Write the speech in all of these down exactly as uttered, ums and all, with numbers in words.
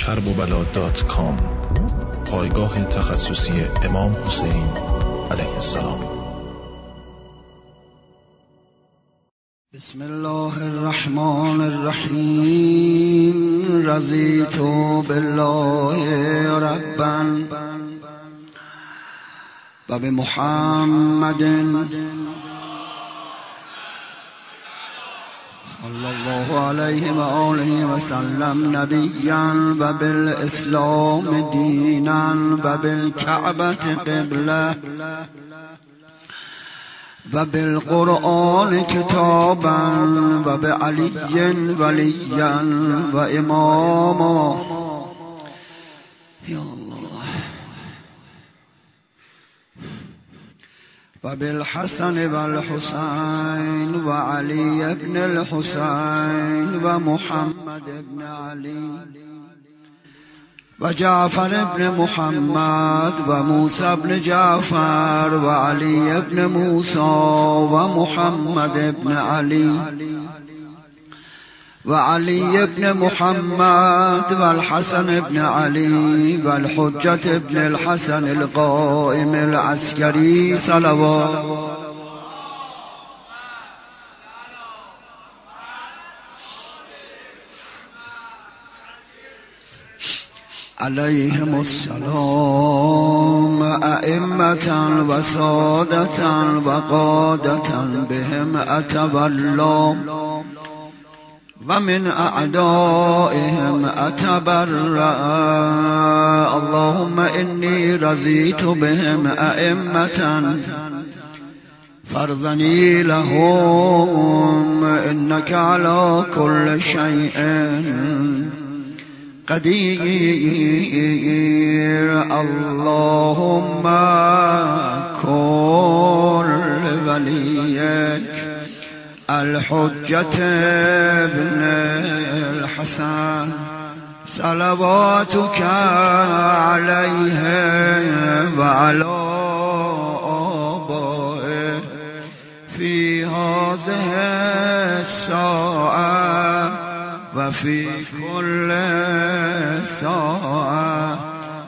کرب و بلا دات کام، پایگاه تخصصی امام حسین علیه السلام. بسم الله الرحمن الرحیم. رضیت بالله ربا و بمحمد صلی الله علیه و آله و سلم نبیا و بالاسلام دینا و بالکعبة قبله و بالقرآن کتابا و بعلی ولیا و اماما. یا الله. و بالحسن و الحسین و علی ابن الحسین و محمد ابن علی و جعفر ابن محمد و موسی ابن جعفر و علی ابن موسی و محمد ابن علی و علی ابن محمد و الحسن ابن علی و الحجة ابن الحسن القائم العسكري صلوات علیهم السلام ائمة و سادة و قادة بهم اتولى و من اعدائهم اتبرأ. اللهم انی رضیت بهم ائمة فرضنی لهم انك على كل شيء قدیر. اللهم کن ولیک الحجة ابن الحسن صلواتك عليه وعلى آبائه في هذه الساعة وفي كل ساعة.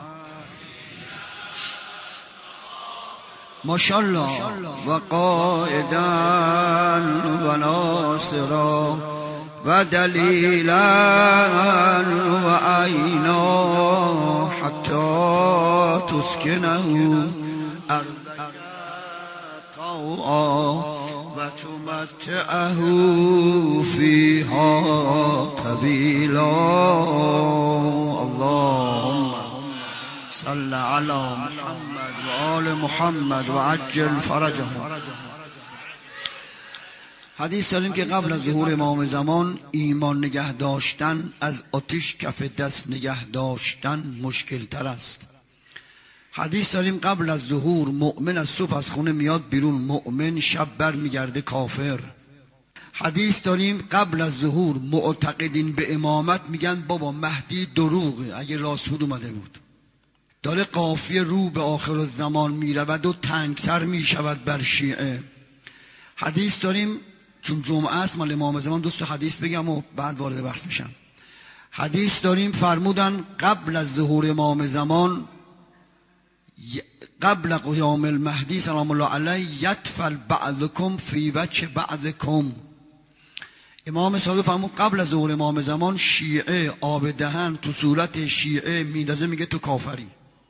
ماشاءالله. و قائدا و ناصرا و دلیلا و عینا حتی تسکنه ارضک طوعا و تمتعه فیها طویلا. اللهم صل علی محمد و آل محمد و عجل فرجهم. حدیث داریم که قبل از ظهور امام زمان ایمان نگه داشتن از آتش کف دست نگه داشتن مشکل تر است. حدیث داریم قبل از ظهور مؤمن از صبح از خونه میاد بیرون، مؤمن شب بر میگرده کافر. حدیث داریم قبل از ظهور معتقدین به امامت میگن بابا مهدی دروغه اگه راست بود اومده بود. داره قافیه رو به آخر الزمان میرود و تنگتر میشود بر شیعه. حدیث داریم چون جمعه است مال امام زمان دوست حدیث بگم و بعد وارد بحث میشم. حدیث داریم فرمودن قبل از ظهور امام زمان قبل قیام المهدی سلام الله علیه یطفل بعضکم فی وجه بعضکم. امام صادق فرمود قبل از ظهور امام زمان شیعه آب دهن تو صورت شیعه میندازه میگه تو کافری.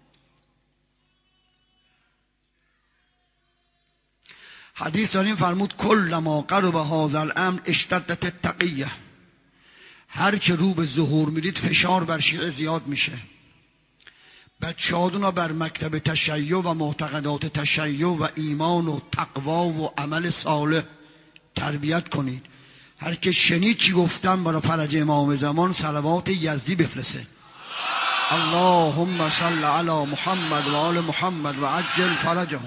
حدیث داریم فرمود کلما قرب هذا الامر اشتدت التقیه. هر که رو به ظهور میرید فشار بر شیعه زیاد میشه. بچه‌هاتون بر مکتب تشیع و معتقدات تشیع و ایمان و تقوا و عمل صالح تربیت کنید. هر که شنید چی گفتم برای فرج امام زمان صلوات یزدی بفرسته. اللهم صل علی محمد و آل محمد و عجل فرجهم.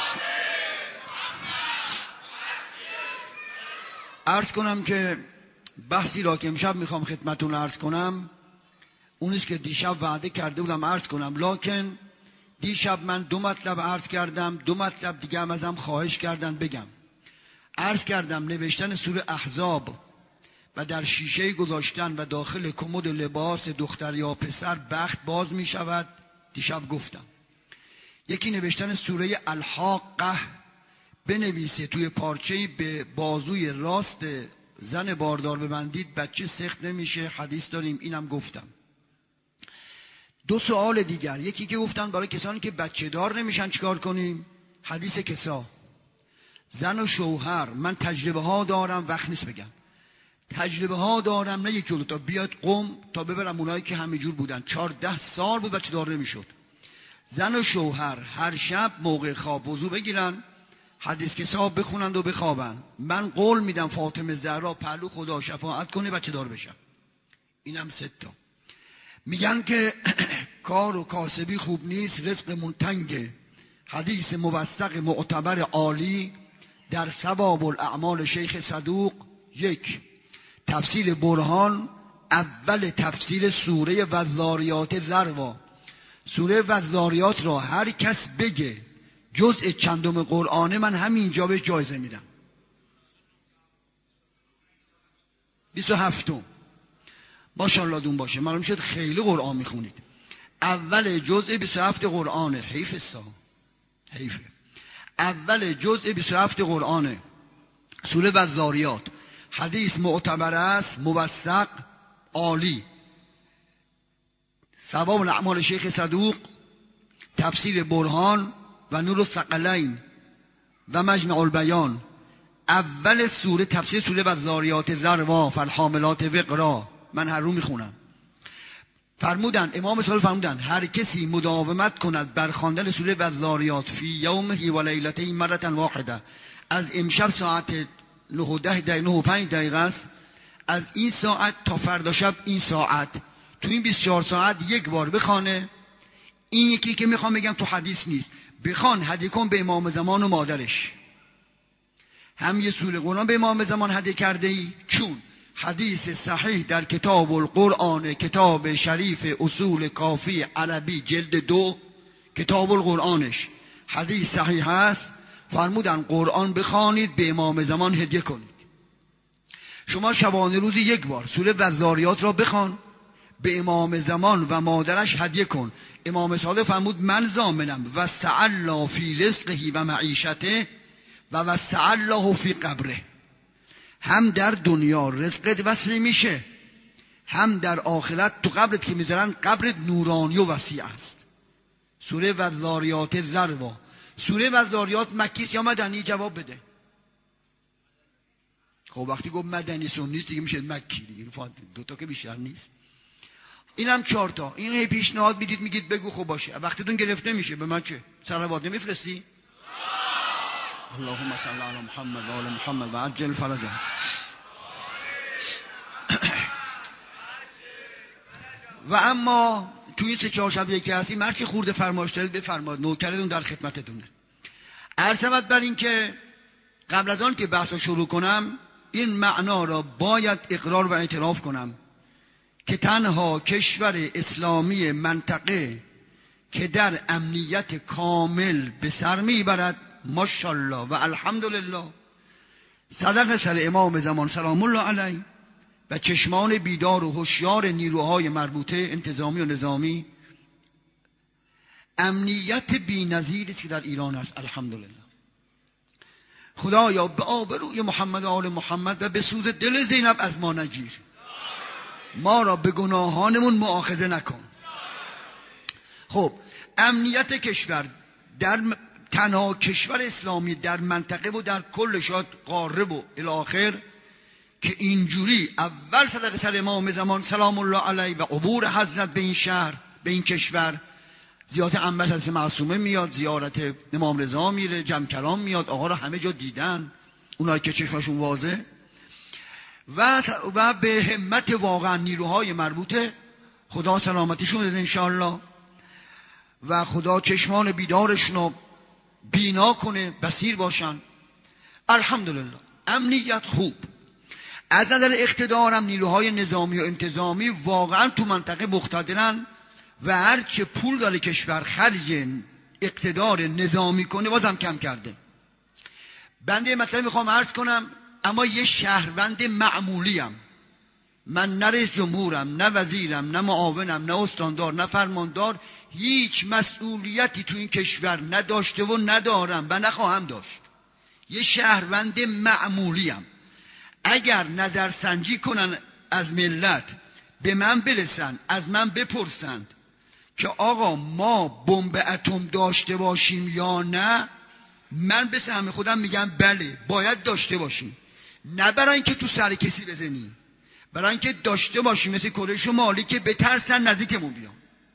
عرض کنم که بحثی را که امشب میخوام خدمتون عرض کنم اونیست که دیشب وعده کرده بودم عرض کنم، لکن دیشب من دو مطلب عرض کردم، دو مطلب دیگه هم ازم خواهش کردن بگم. عرض کردم نوشتن سوره احزاب و در شیشه گذاشتن و داخل کمد لباس دختر یا پسر بخت باز می شود. دیشب گفتم یکی نوشتن سوره الحاقه بنویسه توی پارچه‌ای به بازوی راست زن باردار ببندید بچه سخت نمیشه. حدیث داریم، اینم گفتم. دو سوال دیگر، یکی که گفتن برای کسانی که بچه دار نمیشن چیکار کنیم؟ حدیث کسا زن و شوهر. من تجربه ها دارم، وقت نیست بگم. تجربه ها دارم، نه یکی دو تا، بیاد قم تا ببرم اونایی که همینجور بودن چهارده سال بود بچه دار نمیشد. زن و شوهر هر شب موقع خواب وضو بگیرن، حدیث کسا بخونند و بخوابن. من قول میدم فاطمه زهرا پهلو خدا شفاعت کنه بچه دار بشم. اینم سه تا. میگن که کار و کاسبی خوب نیست، رزقمون تنگه. حدیث موثق معتبر عالی در ثواب الاعمال شیخ صدوق. یک، تفسیر برهان، اول تفسیر سوره والذاریات ذروا. سوره والذاریات را هر کس بگه جزء چندم قرآنه، من همینجا به جایزه میدم. بیست و هفتم ماشاءالله دون باشه. معلوم شد خیلی قرآن میخونید. اول جزء بیست و هفت قرآنه. حیف سا حیفه. اول جزء بیست و هفت قرآنه سوره والذاریات. حدیث معتبر است، موثق، عالی. ثواب الاعمال شیخ صدوق، تفسیر برهان و نور الثقلین و مجمع البیان. اول سوره تفسیر سوره والذاریات ذروا فالحاملات وقرا. من هر رو میخونم. فرمودن امام صادق فرمودن هر کسی مداومت کند بر خواندن سوره والذاریات فی یومه و لیلته مرة واحده، از امشب ساعت نه و ده دقیقه نه و پنج دقیقه است، از این ساعت تا فردا شب این ساعت، تو این بیست و چهار ساعت یک بار بخونه. این یکی که میخوام بگم تو حدیث نیست، بخوان هدیه کن به امام زمان و مادرش. هم یه سوره قرآن به امام زمان هدیه کرده ای، چون حدیث صحیح در کتاب القرآن، کتاب شریف اصول کافی عربی جلد دو کتاب القرآنش حدیث صحیح هست. فرمودن قرآن بخوانید به امام زمان هدیه کنید. شما شبانه روزی یک بار سوره والذاریات را بخوان، به امام زمان و مادرش هدیه کن. امام صادق فرمود من ضامنم وسع الله فی رزقه و معیشته و وسع الله فی قبره. هم در دنیا رزقت وسع میشه، هم در آخرت تو قبرت که میذارن قبرت نورانی و وسیع است. سوره والذاریات ذروا. سوره والذاریات مکی یا مدنی؟ جواب بده. خب وقتی گفت مدنی سنی دیگه میشه مکی دیگه، دو تا که بیشتر نیست. اینم چهار تا. این هی پیشنهاد میدید میگید بگو خب باشه، وقتتون گرفته میشه. به من چه صلوات نمیفرستی؟ اللهم صل علی محمد و آل محمد و عجل فرجهم. و اما تو این سه چهار شب یکی هستی، مرچی خورده فرمایش دارید بفرمایید، نوکرتون در خدمتتونه. عرض شود بر این که قبل از آن که بحث شروع کنم این معنا را باید اقرار و اعتراف کنم که تنها کشور اسلامی منطقه که در امنیت کامل به سر میبرد ماشاءالله و الحمدلله صدق سر امام زمان سلام الله علیه و چشمان بیدار و هوشیار نیروهای مربوطه انتظامی و نظامی، امنیت بی‌نظیری که در ایران است الحمدلله. خدایا به آبروی محمد و آل محمد و به سوز دل زینب از ما نگیر، ما را به گناهانمون مؤاخذه نکن. خب امنیت کشور در تنها کشور اسلامی در منطقه و در کل شاد قاره و الاخر که اینجوری اول صدق سر امام زمان سلام الله علیه و عبور حضرت به این شهر به این کشور، زیارت انبش از معصومه میاد، زیارت امام رضا میره، جمع کلام میاد، آقا را همه جا دیدن اونایی که چشمشون واضحه و و به همت واقعا نیروهای مربوطه خدا سلامتیشون بده انشاءالله و خدا چشمان بیدارشون رو بینا کنه، بصیر باشن. الحمدلله امنیت خوب. از نظر اقتدارم نیروهای نظامی و انتظامی واقعا تو منطقه مقتدرن و هرچه پول داره کشور خرج اقتدار نظامی کنه بازم کم کرده. بنده مثلا میخوام عرض کنم، اما یه شهروند معمولیم من نه رئیس جمهورم، نه وزیرم، نه معاونم، نه استاندار، نه فرماندار، هیچ مسئولیتی تو این کشور نداشته و ندارم و نخواهم داشت. یه شهروند معمولیم. اگر نظرسنجی کنن از ملت، به من برسن، از من بپرسند که آقا ما بمب اتم داشته باشیم یا نه، من به سهم خودم میگم بله باید داشته باشیم. نه برای اینکه تو سر کسی بزنیم، برای اینکه داشته باشیم، مثل کره شمالی که بترسن نزدیکمون بیان.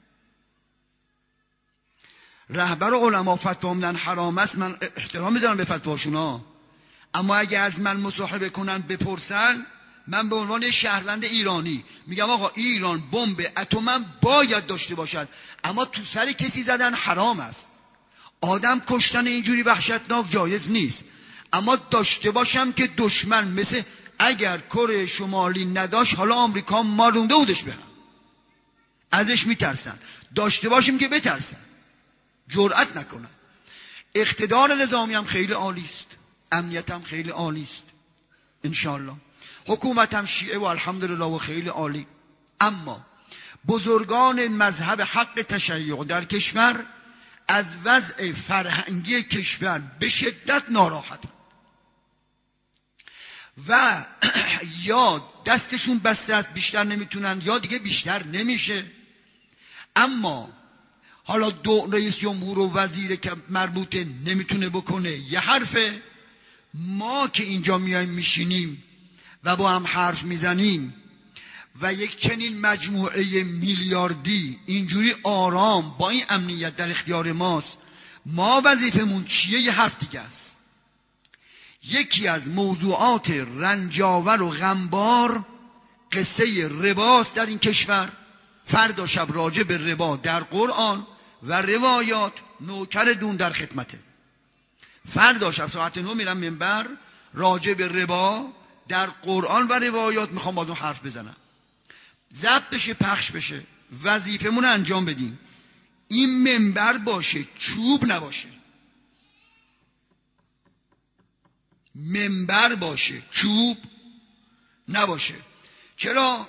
رهبر علما فتوا میدن حرام است، من احترام میذارم به فتواشون ها، اما اگه از من مصاحبه کنن بپرسن، من به عنوان شهروند ایرانی میگم آقا ایران بمب اتم باید داشته باشد، اما تو سر کسی زدن حرام است. آدم کشتن اینجوری وحشتناک جایز نیست، اما داشته باشم که دشمن مثل اگر کره شمالی نداشت، حالا آمریکا مالونده بودش به هم، ازش میترسن. داشته باشیم که بترسن، جرأت نکنن. اقتدار نظامی هم خیلی عالی است، امنیت هم خیلی عالی است انشالله، حکومت هم شیعه و الحمدلله و خیلی عالی. اما بزرگان مذهب حق تشیع در کشور از وضع فرهنگی کشور به شدت ناراحتند و یا دستشون بسته است بیشتر نمیتونن، یا دیگه بیشتر نمیشه. اما حالا دو رئیس جمهور و وزیر که مربوطه نمیتونه بکنه یه حرفه، ما که اینجا میایم میشینیم و با هم حرف میزنیم و یک چنین مجموعه میلیاردی اینجوری آرام با این امنیت در اختیار ماست، ما وظیفمون چیه؟ یه حرف دیگه است. یکی از موضوعات رنجاور و غمبار قصه رباست در این کشور. فردا شب راجع به ربا در قرآن و روایات نوکر دون در خدمته. فردا شب ساعت نه میرم منبر، راجع به ربا در قرآن و روایات میخوام با اون حرف بزنم، ضبط بشه، پخش بشه، وظیفمون انجام بدیم. این منبر باشه، چوب نباشه. منبر باشه، چوب نباشه. چرا؟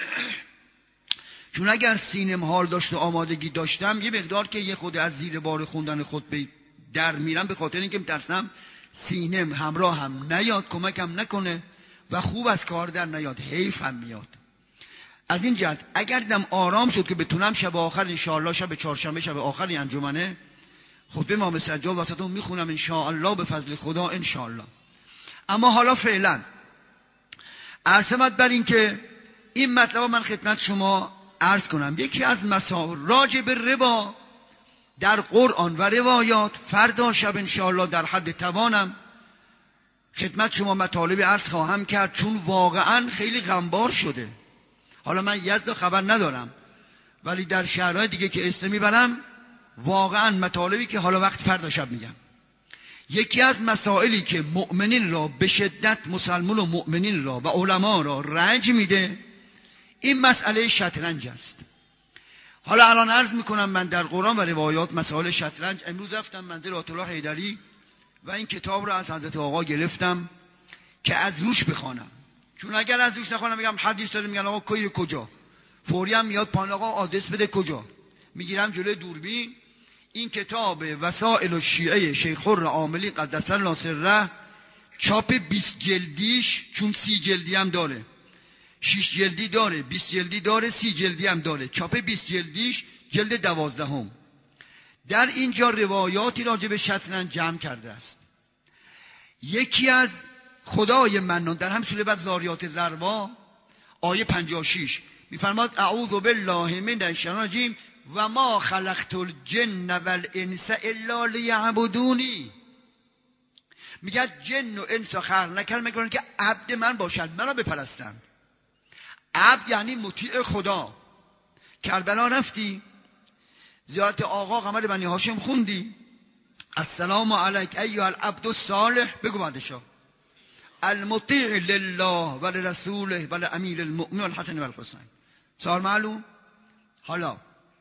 چون اگر سینم حال داشت و آمادگی داشتم، یه مقدار که یه خود از زیر بار خوندن خطبه در میرم، به خاطر اینکه میترسم سینم همراه هم نیاد، کمکم نکنه و خوب از کار در نیاد، حیف هم میاد. از این جهت اگر دیدم آرام شد که بتونم شب آخر انشاءالله، شب چهارشنبه شب آخری انجمنه، خطبه امام سجاد واسهتون میخونم انشاءالله به فضل خدا انشاءالله. اما حالا فعلا عرضمت بر این که این مطلب من خدمت شما عرض کنم. یکی از مسائل راجع به ربا در قرآن و روایات فردا شب انشاءالله در حد توانم خدمت شما مطالب عرض خواهم کرد، چون واقعا خیلی غمبار شده. حالا من یزد خبر ندارم، ولی در شهرهای دیگه که اسم میبرم واقعا مطالبی که حالا وقت فردا شب میگم. یکی از مسائلی که مؤمنین را به شدت، مسلمان و مؤمنین را و علما را رنج میده، این مسئله شطرنج است. حالا الان عرض میکنم من در قرآن و روایات مسائل شطرنج. امروز رفتم منزل آیت الله حیدری و این کتاب را از حضرت آقا گرفتم که از روش بخوانم، چون اگر از روش نخوانم میگم حدیث داره، میگن آقا کی کجا، فوری هم میاد پایین آقا آدرس بده کجا، میگیرم جلوی دوربین. این کتاب وسائل الشیعه شیخ حر عاملی قدس الله سره، چاپ بیست جلدیش، چون سی جلدی هم داره، شش جلدی داره، بیست جلدی داره، سی جلدی هم داره، چاپ بیست جلدیش جلد دوازدهم. در اینجا روایاتی راجع به شطرنج جمع کرده است. یکی از خدای منان در هم سوره بعد زاریات ذروا آیه پنجاه و شش میفرماد اعوذ بالله من الشیطان الرجیم و ما خلقت الجن والانس الا لیعبدونی. میگه جن و انس خلق نکردم مگر که عبد من باشند، منو بپرستند. عبد یعنی مطیع خدا. کربلا رفتی، زیارت آقا قمر بنی هاشم خوندی، السلام علیک ایها العبد الصالح، بگو بعدشا المطیع لله و لرسوله و لامیر المؤمنین الحسن و الحسین. سوال معلوم؟ حالا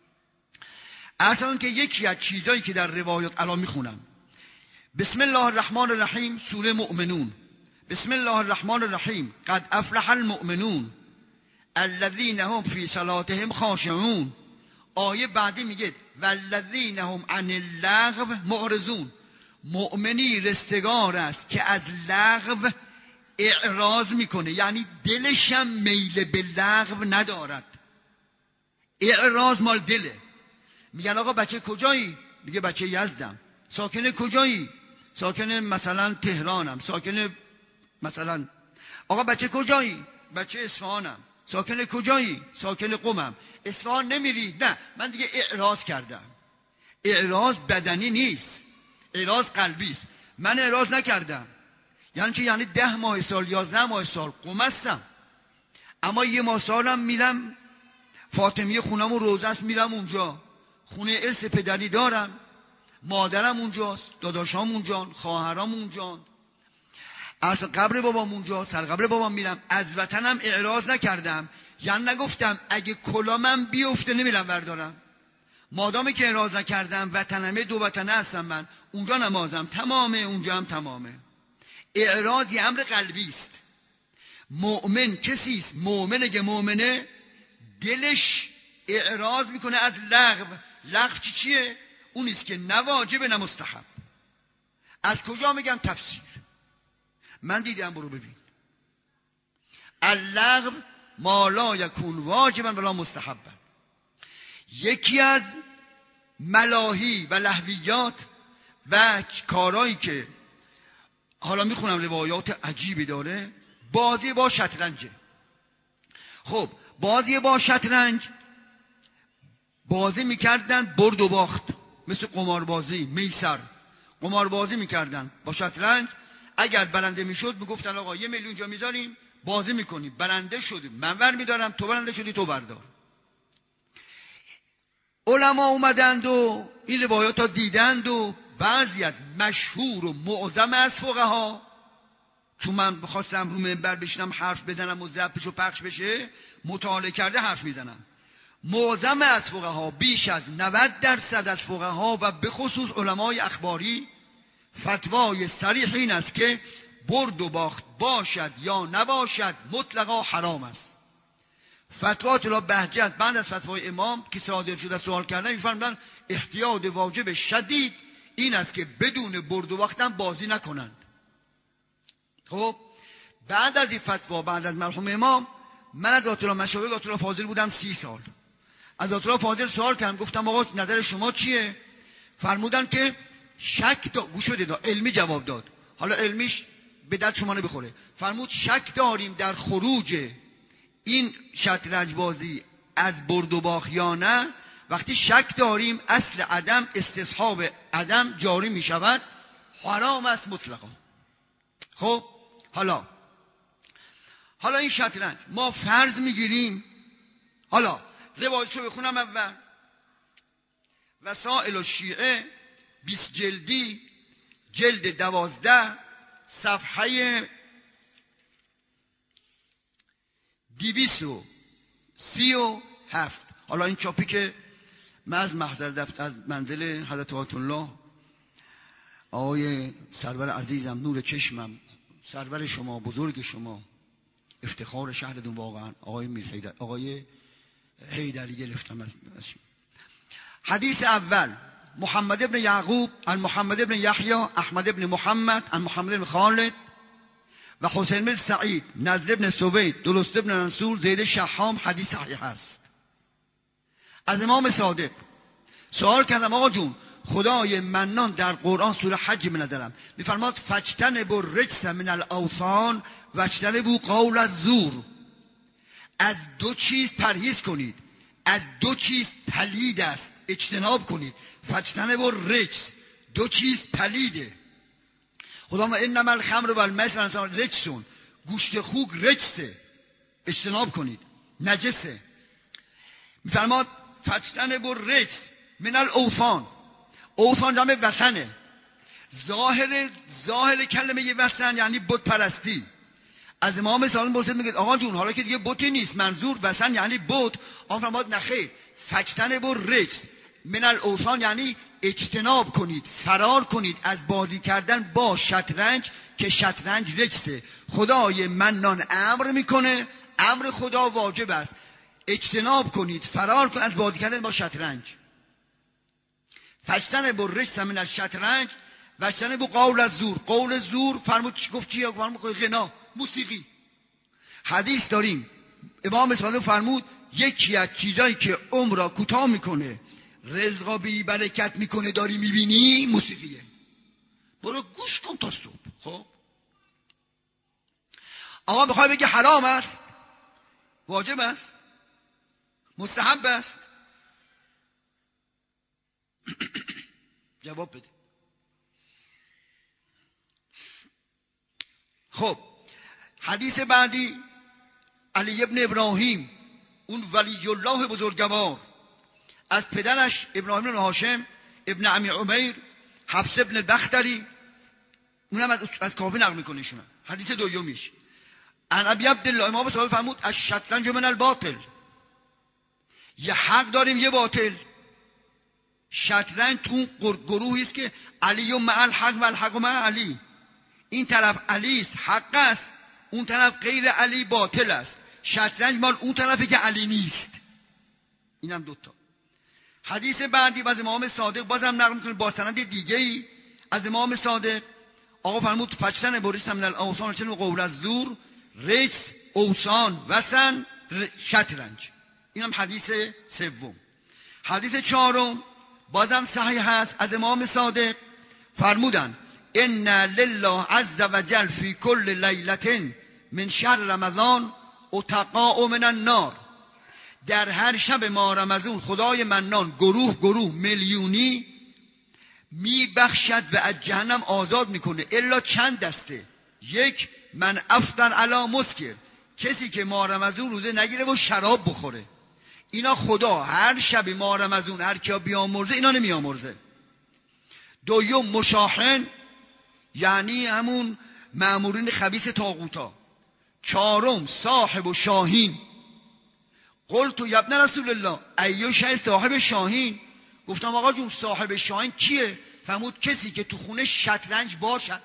اصلا که یکی از چیزایی که در روایات الان میخونم، بسم الله الرحمن الرحیم، سوره مؤمنون، بسم الله الرحمن الرحیم، قد افلح المؤمنون، الذین هم فی صلاتهم خاشعون. آیه بعدی میگه والذین هم عن اللغو معرضون. مؤمنی رستگار است که از لغو اعراض میکنه، یعنی دلشم میل به لغو ندارد. اعراض مال دله. میگن آقا بچه کجایی؟ میگه بچه یزدم. ساکن کجایی؟ ساکن مثلا تهرانم. ساکن مثلا آقا بچه کجایی؟ بچه اصفهانم. ساکن کجایی؟ ساکن قمم. اصفهان نمیری؟ نه من دیگه اعراض کردم. اعراض بدنی نیست، اعراض قلبی است. من اعراض نکردم، یعنی چی؟ یعنی ده ماه سال یازده ماه سال قم هستم، اما یه ماه سالم میرم فاطمیه خونم و روزه است، میرم اونجا. خونه ارث پدری دارم، مادرم اونجاست، داداشام اونجان، خواهرام اونجان، از قبر بابام اونجا، سر قبر بابام میرم. از وطنم اعراض نکردم، یعنی نگفتم اگه کلامم بیفته نمیرم بردارم. مادامی که اعراض نکردم، وطنمه، دو وطنه هستم من، اونجا نمازم تمامه، اونجا هم تمامه. اعراض یه امر قلبی است. مؤمن کسی است، مؤمنه که مؤمنه دلش اعراض میکنه از لغو. لغو چی چیه؟ اون است که نه واجب نه مستحب. از کجا میگم؟ تفسیر. من دیدم، برو ببین. اللغو ما لا یکون واجبا ولا مستحبا. یکی از ملاهی و لهویات و کارهایی که حالا میخونم روایات عجیبی داره، بازی با شطرنجه. خب بازی با شطرنج، بازی میکردن برد و باخت، مثل قماربازی، میسر قماربازی میکردن با شطرنج. اگر برنده میشد میگفتن آقا یه میلیون جا میذاریم بازی میکنیم، برنده شدیم من ور میدارم، تو برنده شدی تو بردار. علما اومدند و این روایات ها دیدند و بعضی از مشهور و معظم از فقها، چون من بخواستم رو منبر بشینم حرف بزنم و ضبطش و پخش بشه، مطالعه کرده حرف میزنم. معظم از فقها، بیش از نود درصد از فقها و به خصوص علمای اخباری، فتوای صریح این است که برد و باخت باشد یا نباشد مطلقا حرام است. فتوا اطلاع بهجت بعد از فتوای امام که صادر شده سوال کردن، میفرمودن احتیاط واجب شدید این است که بدون برد و باختن بازی نکنند. خب بعد از این فتوا، بعد از مرحوم امام، من از آیت الله مشاور آیت الله فاضل بودم سی سال. از آیت الله فاضل سوال کردم، گفتم آقا نظر شما چیه؟ فرمودن که شک دا گوش بدید، علمی جواب داد، حالا علمیش به درد شما نمیخوره. فرمود شک داریم در خروج این شطرنج بازی از برد و باخت یا نه. وقتی شک داریم اصل عدم استصحاب عدم جاری می شود، حرام است مطلقا. خب حالا حالا این شطرنج ما فرض میگیریم، حالا روایتشو بخونم اول. وسائل الشیعه بیست جلدی، جلد دوازده، صفحه دویست و سی و هفت. حالا این چاپی که من از محضر دفت از منزل حضرت آیت الله آقای سرور عزیزم، نور چشمم، سرور شما، بزرگ شما، افتخار شهرتون واقعا، آقای میر حیدر، آقای حیدری گرفتم از حدیث اول. محمد ابن یعقوب عن محمد ابن یحیی، احمد ابن محمد عن محمد ابن خالد و حسین بن سعید، نضر ابن سوید، درست ابن منصور، زید شحام. حدیث صحیح است. از امام صادق سوال کردم آقا جون خدای منان در قرآن سوره حج می ندارم میفرماد فاجتنبوا الرجس من الاوثان واجتنبوا قول الزور. از دو چیز پرهیز کنید، از دو چیز پلید است، اجتناب کنید. فاجتنبوا الرجس، دو چیز پلیده. خدا ما انما الخمر والمیسر رجسون، گوشت خوک رجسه، اجتناب کنید، نجسه. میفرماد فاجتنبوا الرجس من الاوثان. اوثان جمع وثنه. ظاهر ظاهر کلمه وثن یعنی بت پرستی. از امام صادق پرسید میگه آقا جون حالا که دیگه بتی نیست، منظور وثن یعنی بت. آن فرمود نخیر، فاجتنبوا الرجس من الاوثان یعنی اجتناب کنید، فرار کنید از بازی کردن با شطرنج که شطرنج رجسه. خدای منان امر میکنه امر خدا واجب است اجتناب کنید، فرار کنید از بازی کردن با شطرنج. فشتن با رجس من از شطرنج وشتن با قول از زور. قول زور فرمود چی گفت؟ چی فرمود؟ غنا، موسیقی. حدیث داریم امام صادق فرمود یکی از چیزایی که عمر را کوتاه میکنه، رزق بی برکت میکنه، داری میبینی موسیقیه. برو گوش کن تا صبح. خب آقا بخوای بگی حرام است، واجب است، مستحب است، جواب بده. خب حدیث بعدی علی ابن ابراهیم، اون ولی الله بزرگوار، از پدرش ابراهیم بن هاشم ابن عمی عمیر حفص ابن بختری، اونم از از کافی نقل میکنه شما. حدیث دومیش ان ابی عبدالله امام صادق فرمود الشطرنج من الباطل، یه حق داریم یه باطل. شطرنج تو گروهی است که علی و مع الحق و الحق و مع علی، این طرف علی است حق است، اون طرف غیر علی باطل است. شطرنج مال اون طرفی که علی نیست. اینم دوتا. حدیث بعدی از امام صادق بازم نقل میکنه با سند دیگه ای از امام صادق. آقا فرمود فجتن بریس من الاوثان چنو قول از زور رجس اوسان وسن شطرنج. اینم حدیث سوم. حدیث چهارم بازم صحیح هست از امام صادق، فرمودن ان لله عز وجل فی کل لیلة من شهر رمضان اتقاء من النار، در هر شب ماه رمضان خدای منان گروه گروه میلیونی میبخشد و از جهنم آزاد میکنه. الا چند دسته. یک، من افطر علی مسکر، کسی که ماه رمضان روزه نگیره و شراب بخوره. اینا خدا هر شب ماه رمضان هر کیا بیامرزه اینا نمیامرزه. دوم مشاحن، یعنی همون مأمورین خبیث طاغوتا. چهارم صاحب و شاهین. قلت یا ابن رسول الله ایو شای صاحب شاهین؟ گفتم آقا جون صاحب شاهین کیه؟ فرمود کسی که تو خونه شطرنج باشد.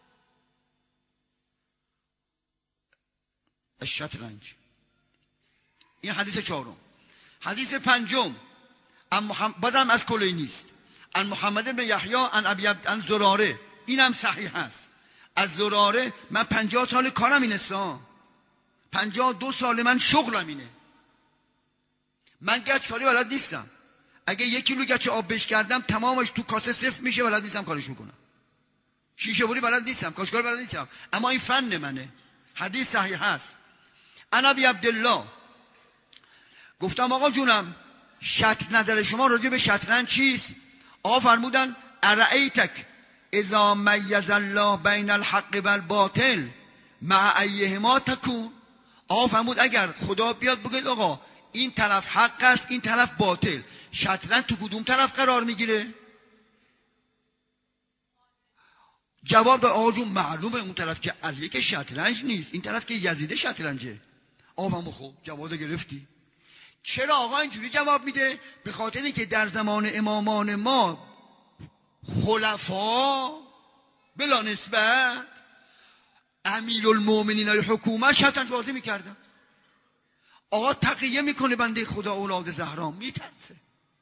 شطرنج. این حدیث چهارم. حدیث پنجم بازم از کلی نیست، ان محمد بن یحیی ان ابی ان زراره، اینم صحیح هست. از زراره من پنجاه سال کارم اینه سا پنجاه دو سال من شغلم اینه. من گچ کاری بلد نیستم. اگه یک کیلو گچ آب بش کردم تمامش تو کاسه صفر میشه، بلد نیستم کارش میکنم. شیشه بری بلد نیستم، کاشکار بلد نیستم، اما این فن منه. حدیث صحیح هست. انا ابی عبدالله گفتم آقا جونم شط نظر شما راجع به شطرنج چیست؟ آقا فرمودن ارأیتک اذا میز الله بین الحق و الباطل مع ایهما تکون. آقا فرمود اگر خدا بیاد بگه آقا این طرف حق است این طرف باطل، شطرنج تو کدوم طرف قرار میگیره؟ جواب داد آقا جون معلومه اون طرف که علیه که شطرنج نیست، این طرف که یزیده شطرنجه. آقا فرمود خب جواب گرفتی. چرا آقا اینجوری جواب میده؟ به خاطر اینکه در زمان امامان ما خلفا بلا نسبت امیرالمومنین های حکومت شطرنج بازی میکردن. آقا تقیه میکنه بنده خدا اولاد زهرا، میترسه.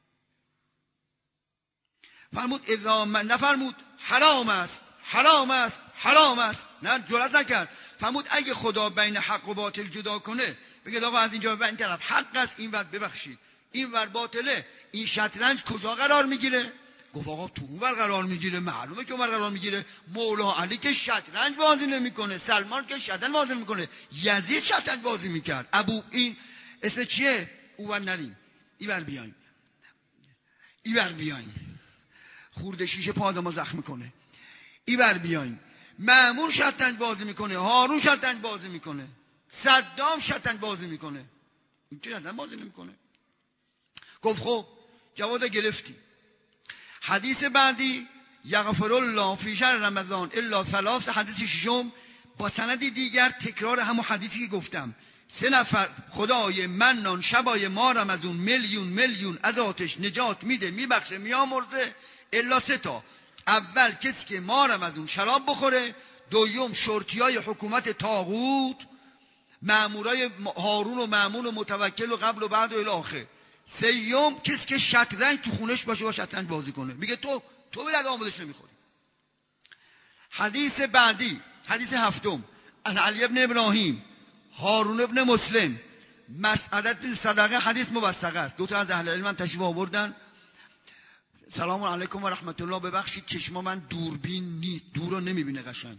فرمود اذا من نفرمود حرام است حرام است حرام است، نه جرأت نکرد. فرمود اگه خدا بین حق و باطل جدا کنه بگید آقا از اینجا به این طرف حق است این ور ببخشید این ور باطله، این شطرنج کجا قرار میگیره؟ گفت آقا تو اون ور قرار میگیره. معلومه که اون ور قرار میگیره. مولا علی که شطرنج بازی نمیکنه، سلمان که شطرنج بازی میکنه، یزید شطرنج بازی میکرد. ابو این اسم چیه؟ اون نریم این ور بیاین این ور بیاین خورده شیشه پا آدمو زخم میکنه. این ور بیاین مأمون شطرنج بازی میکنه، هارون شطرنج بازی میکنه، صدام شطرنج بازی میکنه، این که شطرنج بازی نمیکنه. گفت خب جواب گرفتی. حدیث بعدی یغفر الله فی شهر رمضان الا ثلاث، حدیث ششم با سندی دیگر تکرار همون حدیثی که گفتم. سه نفر خدای منان شبای ما رمضان میلیون میلیون از آتش نجات میده میبخشه میامرزه الا سه تا. اول کسی که ما رمضان شراب بخوره، دوم شرطیای حکومت طاغوت مامورای هارون و مامون و متوکل و قبل و بعد و الی آخر. سیوم کسی که شطرنج تو خونش باشه با شطرنج بازی کنه. میگه تو تو به درد آموزش نمیخوری. حدیث بعدی، حدیث هفتم، عن علی ابن ابراهیم، هارون ابن مسلم، مسئله صدقه، حدیث موثق است. دو تا از اهل علم تشریف آوردن. سلام علیکم و رحمت الله. ببخشید چشما من دوربین نیست، دور رو نمیبینه قشنگ.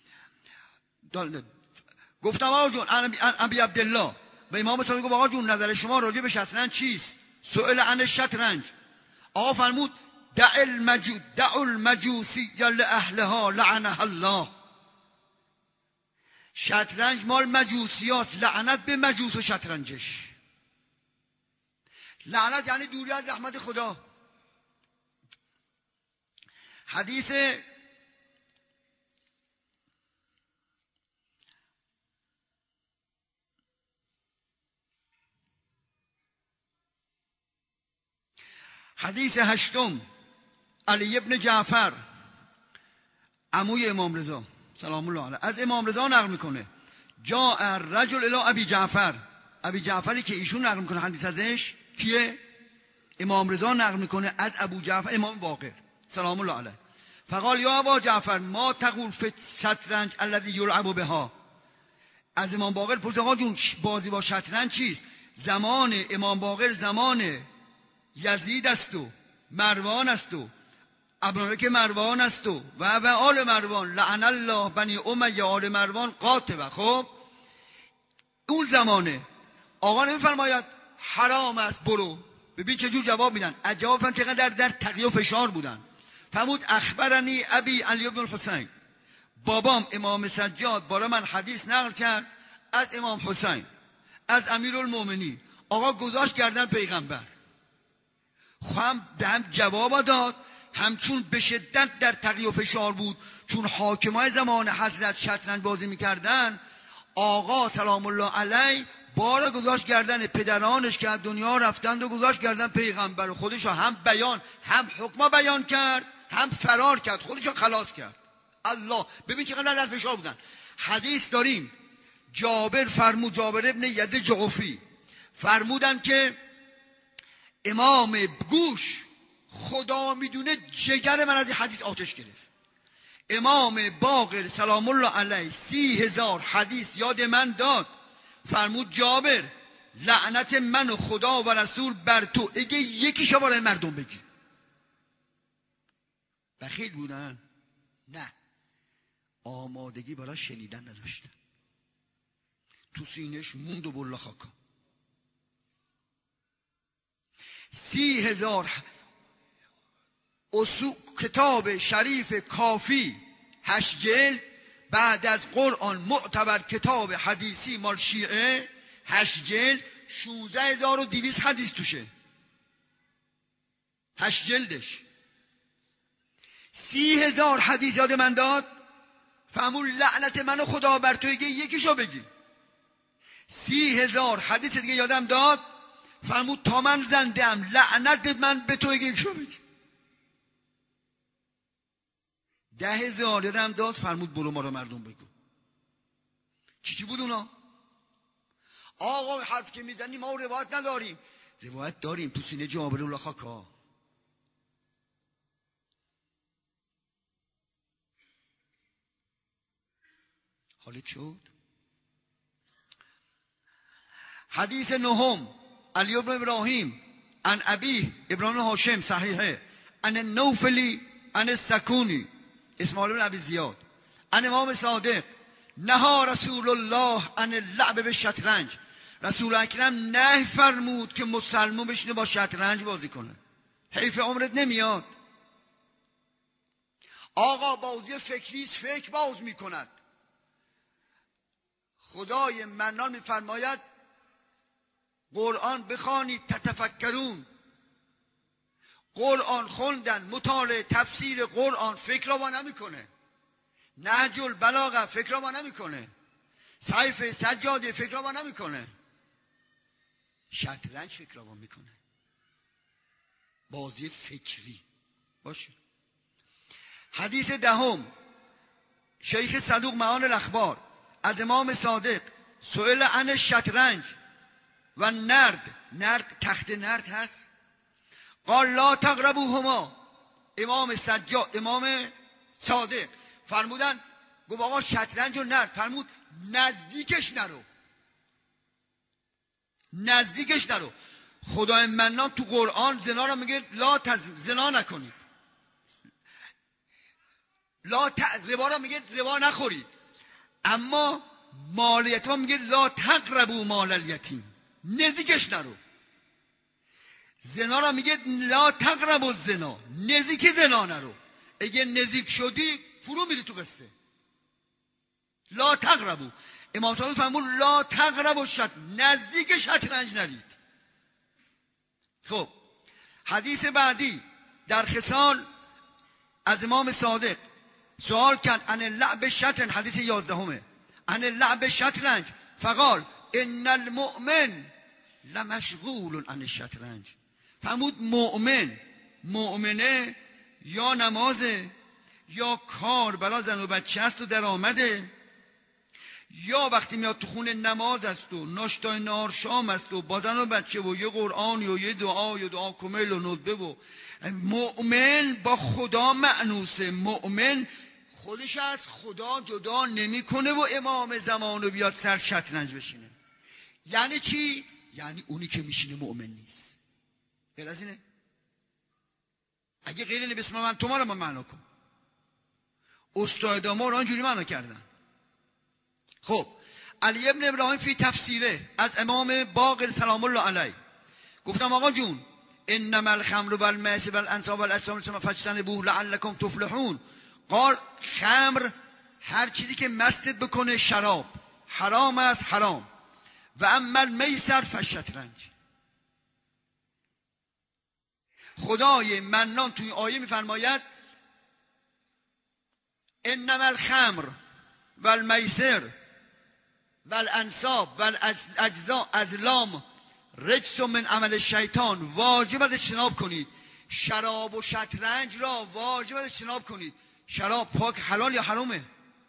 گفتم آقا جون، ابی عبدالله و امام صادق گفت آقا جون نظر شما راجع به شطرنج چیست؟ سئل عن الشطرنج. آقا فرمود دع المجو دع المجوسی لاهلها لعنها الله. شطرنج مال مجوسیاست، لعنت به مجوس و شطرنجش. لعنت یعنی دوری از رحمت خدا. حدیث حدیث هشتم، علی ابن جعفر عموی امام رضا سلام الله علیه از امام رضا نقل میکنه جاء الرجل الی ابی جعفر. ابی جعفری که ایشون نقل میکنه حدیث ازش کیه؟ امام رضا نقل میکنه از ابو جعفر امام باقر سلام الله علیه. فقال یا ابا جعفر ما تقول فی الشطرنج الذی یلعب بها. از امام باقر پرسید آقا جون بازی با شطرنج چیست؟ زمان امام باقر زمان یزید است و مروان است و ابناء مروان است و و و آل مروان لعن الله بنی امیه آل مروان قاطبه. خب اون زمانه آقا نمیفرماید حرام است برو. ببین چه جور جواب میدن. از جواب فهم چقدر در, در تقیه و فشار بودن. فرمود اخبرنی ابی علی بن الحسین، بابام امام سجاد برای من حدیث نقل کرد از امام حسین از امیرالمومنین. آقا گذاشت گردن پیغمبر. هم هم جواب داد، همچون به شدت در تقیه و فشار بود. چون حاکمای زمان حضرت شطرنج بازی میکردن، آقا سلام الله علیه بارا گذاشت گردن پدرانش که از دنیا رفتند و گذاشت گردن پیغمبر. خودش هم بیان هم حکم بیان کرد هم فرار کرد، خودش خلاص کرد. الله ببین چقدر در فشار بودن. حدیث داریم جابر فرمود، جابر ابن ید جعفی فرمودن که امام گوش خدا میدونه جگر من از این حدیث آتش گرفت. امام باقر سلام الله علیه سی هزار حدیث یاد من داد. فرمود جابر لعنت من و خدا و رسول بر تو اگه یکیشو برای مردم بگی. بخیل بودن؟ نه، آمادگی برای شنیدن نداشتن. تو سینش موند و بلا خاکا. سی هزار اصول کتاب شریف کافی هشت جلد، بعد از قرآن معتبر کتاب حدیثی مال شیعه هشت جلد، شانزده هزار و دویست حدیث توشه. هشت جلدش سی هزار حدیث یاد من داد. فهمون لعنت منو خدا بر تو اگه یکیشو بگی. سی هزار حدیث دیگه یادم داد. فرمود تا من زنده‌ام لعنت من به تو اگه یکیشو بگی. ده هزار یادم داد. فرمود برو ما رو مردم بگو. چی چی بود اونا؟ آقا حرف که میزنی ما روایت نداریم. روایت داریم تو سینه جابر الله خاکا. حالت شد. حدیث نهم علی بن ابراهیم عن ابی ابراهیم هاشم صحیحه عن النوفلی عن السکونی اسماعیل بن ابی زیاد عن امام صادق نهى رسول الله عن اللعب بالشطرنج. رسول اکرم نه فرمود که مسلمان بشینه با شطرنج بازی کنه. حیف عمرت نمیاد. آقا بازی فکری فکر باز میکند. خدای منان میفرماید قرآن بخوانید تتفکرون. قرآن خوندن، مطالعه، تفسیر قرآن فکر را با نمیکنه. نهج البلاغه فکر را با نمیکنه. سیف سجاده فکر را با نمیکنه. شطرنج فکر را با میکنه. بازی فکری باشه. حدیث دهم شیخ صدوق معان الاخبار از امام صادق سئل عن شطرنج و نرد، نرد تخت نرد هست، قال لا تقربوهما. امام سجاد امام صادق فرمودن، گفت آقا شطرنج و نرد، فرمود نزدیکش نرو، نزدیکش نرو. خدای منان تو قرآن زنا رو میگه لا تز... زنا نکنید، لا ت... ربا رو میگه ربا نخورید، اما مال یتیم میگه لا تقربوا مال الیتیم، نزدیکش نرو. زنا رو میگه لا تقربوا الزنا، نزدیک زنا نرو. اگه نزدیک شدی فرو میری تو قصه. لا تقربوا، امام صادق فرمود لا تقربوا شط، نزدیک شطرنج نرید. خب حدیث بعدی در خصال از امام صادق سوال کرد عن اللعب شطرنج، حدیث یازدهمه، عن اللعب شطرنج فقال ان المؤمن لمشغول عن الشطرنج. فرمود مؤمن، مؤمنه یا نمازه یا کار برای زن و بچه است و درآمده، یا وقتی میاد تو خونه نماز است و ناشتای نهار شام است و با زن و بچه و یه قرآن و یه دعا یا دعا کمیل و ندبه. و مؤمن با خدا مأنوسه، مؤمن خودش از خدا جدا نمیکنه و امام زمان رو بیاد سر شطرنج بشینه. یعنی چی؟ یعنی اونی که میشینه مؤمن نیست. غیر از اینه؟ اگه غیر اینه بسم من تو ما رو ما معنا کن. استاد ما رو اینجوری معنا کردن. خب علی ابن ابراهیم فی تفسیره از امام باقر سلام الله علیه گفتم آقا جون انما الخمر والمیسر والانصاب والازلام فاجتنبوه لعلکم تفلحون. قال خمر هر چیزی که مستت بکنه، شراب حرام است، حرام. و اما المیسر فالشطرنج. خدای منان توی آیه میفرماید انما الخمر والمیسر والانصاب والاجزاء ازلام رجس من عمل شیطان، واجب است اجتناب کنید. شراب و شطرنج را واجب است اجتناب کنید. شراب پاک حلال یا حرامه؟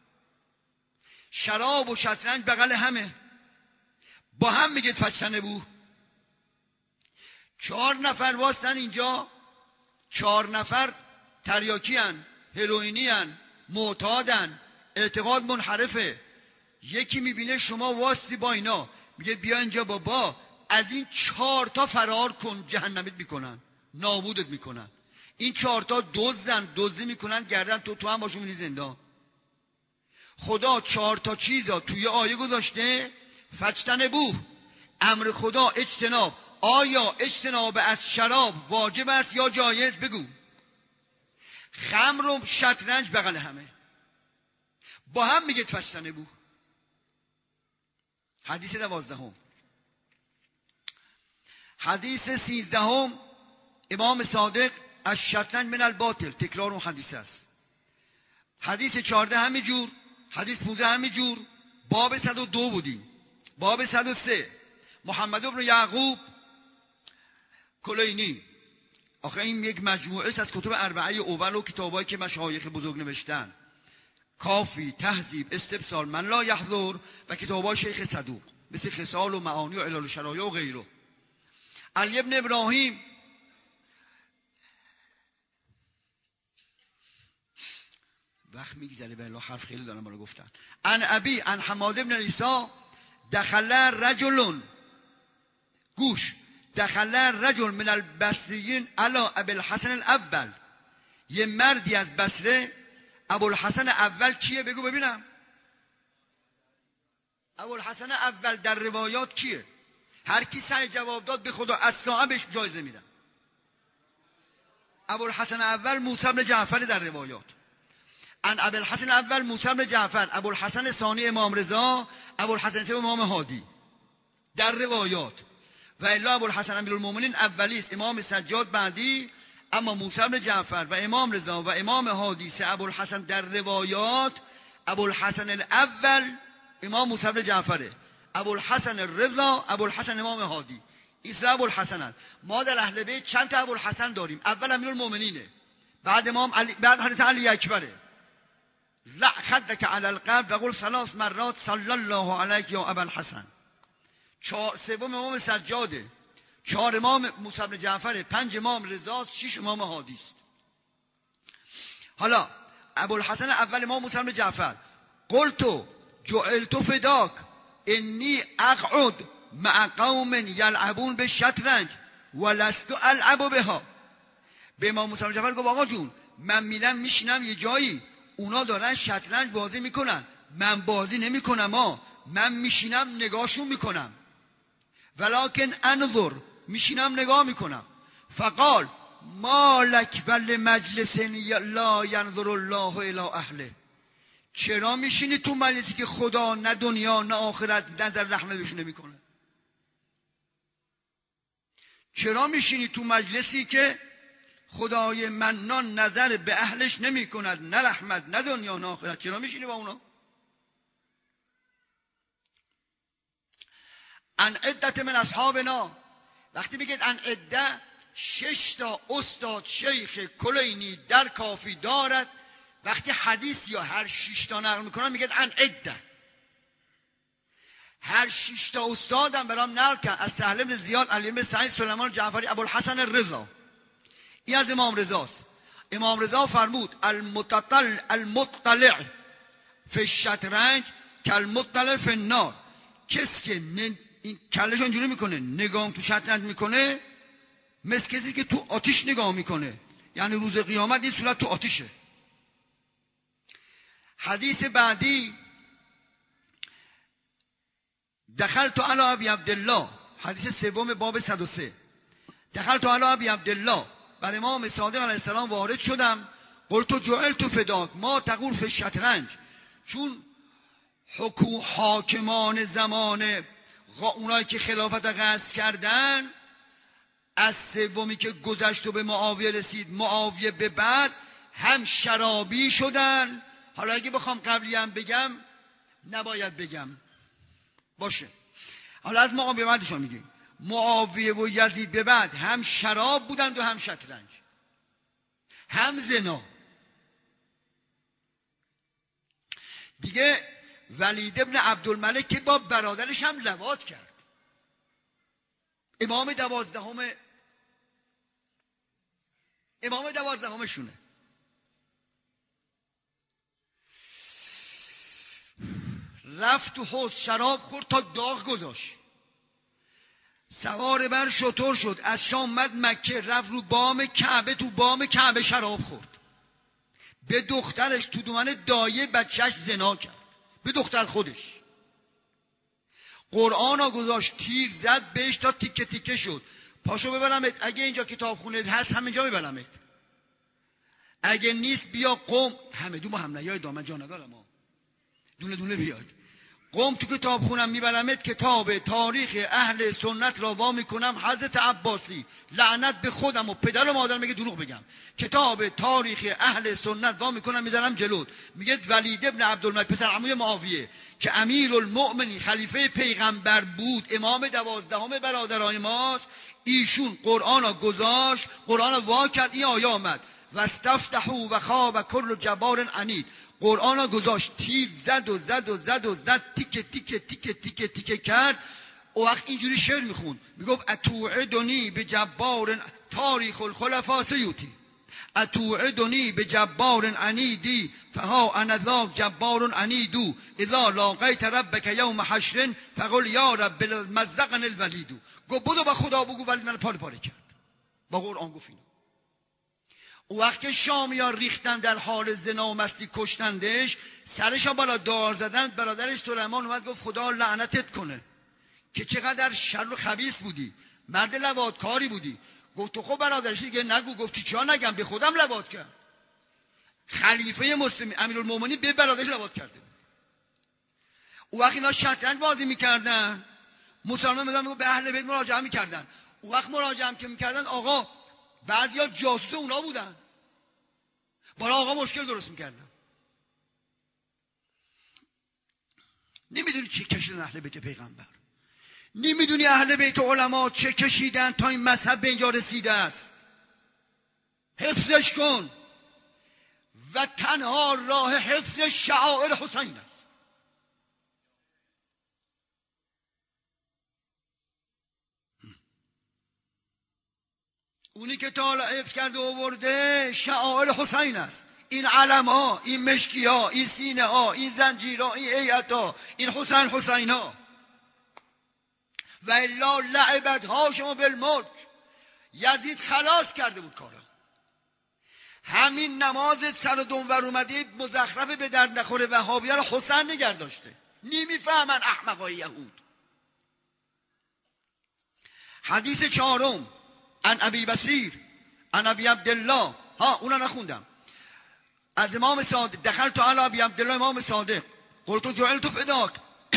شراب و شطرنج بغل همه، با هم میگه فاجتنبوه. چهار نفر واسطن اینجا، چهار نفر تریاکی هن، هروئینی هن، معتادن، اعتقاد منحرفه. یکی میبینه شما واسطی با اینا، میگه بیا اینجا بابا از این چهار تا فرار کن، جهنمیت میکنن، نابودت میکنن. این چهار تا دزدن، دزدی میکنن گردن تو تو هم باشون میری زندان. خدا چهار تا چیزا توی آیه گذاشته فاجتنبوه، امر خدا اجتناب. آیا اجتناب از شراب واجب است یا جایز؟ بگو. خمر و شطرنج بغل همه، با هم میگه فاجتنبوه. حدیث دوازدهم. حدیث سیزدهم امام صادق از شطرنج من الباطل، تکرار اون حدیث است. حدیث چهارده همین جور، حدیث پانزده همین جور. باب صد و دو بودیم. باب صد و سه محمد بن یعقوب کلینی، آخه این یک مجموعه است از کتب اربعه اول و کتابایی که مشایخ بزرگ نوشتن، کافی، تهذیب، استبصار، من لا یحضر و کتابای شیخ صدوق مثل خصال و معانی و علل شرایع و غیره. علی ابن ابراهیم وقت میگذره بلا حرف خیلی دارم بالا گفتن. ان ابی ان حماد ابن عیسی دخل رجل، گوش، دخل رجل من البصریین علی ابی الحسن الاول. یه مردی از بصره، ابوالحسن اول کیه؟ بگو ببینم. ابوالحسن اول در روایات کیه؟ هر کی سعی جواب داد به خدا از صاحبش جایزه میدن. ابوالحسن اول موسی بن جعفر در روایات. ان ابوالحسن اول موسی بن جعفر، ابوالحسن ثانی امام رضا، ابوالحسن سوم امام هادی در روایات. و الا ابوالحسن امیرالمومنین اولی است، امام سجاد بعدی، اما موسی بن جعفر و امام رضا و امام هادی سه ابوالحسن در روایات. ابوالحسن الاول امام موسی بن جعفره، ابوالحسن الرضا، ابوالحسن امام هادی. این سه ابوالحسن. ما در اهل بیت چند تا ابوالحسن داریم؟ اول امیرالمومنینه، بعد امام علی، بعد حضرت علی اکبره. ضع خدك علی القلب و قل ثلاث مرات صلی الله علیک یا ابا الحسن. چهار سوم امام سجاده، چهار امام موسی بن جعفر، پنج امام رضا، شش امام هادی است. حالا ابوالحسن اول امام موسی بن جعفر قلت جعلت فداک انی اقعد مع قوم یلعبون بالشطرنج ولست العب بها. به امام موسی بن جعفر گفت آقا جون من میرم میشینم یه جایی اونا دارن شطرنج بازی میکنن، من بازی نمیکنم، ها من میشینم نگاهشون میکنم، ولکن انظر میشینم نگاه میکنم. فقال ما لک بل مجلس لا ینظر الله الی اهله. چرا میشینی تو مجلسی که خدا نه دنیا نه آخرت نظر رحمت بهش نمیکنه؟ چرا میشینی تو مجلسی که خدای منان نظر به اهلش نمی کند، نه رحمت نه دنیا نه آخرت؟ چرا میشینی با اونا؟ ان عدت من اصحابنا، وقتی بگید ان عده، شش تا استاد شیخ کلینی در کافی دارد، وقتی حدیث یا هر شش تا نقل میکنن میگید ان عده. هر شش تا استادم برام نقل کرد از سهل بن زیاد، علی بن سعید، سلیمان جعفری، ابوالحسن الرضا. این از امام رضاست. امام رضا فرمود المتطلع المطلع فی الشطرنج کالمطلع فی النار. کسی که این کلش اینجوری میکنه نگاه تو شطرنج میکنه مثل کسی که تو آتیش نگاه میکنه، یعنی روز قیامت این صورت تو آتیشه. حدیث بعدی دخلت علی ابی عبدالله، حدیث سوم باب صد و سه. دخلت علی ابی عبدالله، بر امام صادق علیه السلام وارد شدم. قلت جعلت فداک ما تقول فی الشطرنج. چون حکوم حاکمان زمان اونایی که خلافت غصب کردن، از سومی که گذشت و به معاویه رسید، معاویه به بعد هم شرابی شدن. حالا اگه بخوام قبلی هم بگم نباید بگم، باشه. حالا از معاویه بعدشون میگیم. معاویه و یزید به بعد هم شراب بودند و هم شطرنج، هم زنا. دیگه ولید ابن عبدالملک که با برادرش هم لواط کرد. امام دوازدهم امام دوازدهمشونه. رفت تو حوض شراب خورد تا داغ گذاشت، سوار بر شتر شد، از شام مد مکه، رفت رو بام کعبه، تو بام کعبه شراب خورد، به دخترش تو دومن دایه بچهش زنا کرد، به دختر خودش. قرآن ها گذاشت، تیر زد بهش تا تیکه تیکه شد. پاشو ببرمت، اگه اینجا کتابخونه هست همینجا ببرمت، اگه نیست بیا قم. همه دو با هم نیای دامن جانگارم ها، دونه دونه بیاد. قم تو کتابخونم میبرمت، کتاب تاریخ اهل سنت را وا میکنم. حضرت عباسی لعنت به خودم و پدر و مادر میگه دروغ بگم. کتاب تاریخ اهل سنت وا میکنم میذارم جلوت، میگه ولید ابن عبدالملک پسر عموی معاویه که امیرالمؤمنین خلیفه پیغمبر بود، امام دوازدهم برادران ماست، ایشون قرآن را گذاشت، قرآن را وا کرد، این آیه آمد واستفتحوا و خاب کل جبار عنید. قرآن را گذاشت، تیر زد و زد و زد و زد، تیکه تیکه تیکه تیکه تیکه کرد. او وقت اینجوری شعر میخوند، میگفت اتوعدنی به جبار تاریخ الخلفاء سیوتی، اتوعدنی به جبار عنیدی فها انا ذا جبار عنیدو، اذا لاقیت ربک یوم حشر فقل یا رب مزقن الولیدو. گفت بدو با خدا بگو ولید من پاره پاره کرد. با قرآن گفت اینو. او وقت که شامیان ریختن در حال زنا و مستی کشتندش، سرش بالا دار زدن، برادرش سلیمان اومد گفت خدا لعنتت کنه که چقدر شر و خبیث بودی، مرد لواطکاری بودی. گفت تو خب برادرش دیگه نگو. گفتی چرا نگم، به خودم لواط کرد. خلیفه مسلمین امیرالمومنین به برادرش لواط کرده. او وقت اینا شطرنج بازی میکردن، مسلمان میگن به اهل بیت مراجعه میکردن. او وقت مراجعه که میکردن آقا بعضیا جاسوس اونا بودن، بالا آقا مشکل درست میکردن. نمیدونی چه کشیدن اهل بیت پیغمبر، نمیدونی اهل بیت علما چه کشیدن تا این مذهب به اینجا رسیده است. حفظش کن. و تنها راه حفظ شعائر حسین است. اونی که تعالی حفظ کرده و آورده شعائر حسین است. این علم ها، این مشکی ها، این سینه ها، این زنجیر ها، این ایت ها، این حسین حسین ها. و الا لعبت هاشم بالملک، یزید خلاص کرده بود کارا. همین نماز سر و دنور اومده مزخرف به درد نخوره وهابی‌ها رو حسین نگه داشته. نمیفهمن احمقای یهود. حدیث چهارم عن ابی بصیر عن ابی عبدالله، ها اونا نخوندم، از امام صادق، دخلت علی ابی عبدالله امام صادق قلت جعلت فداک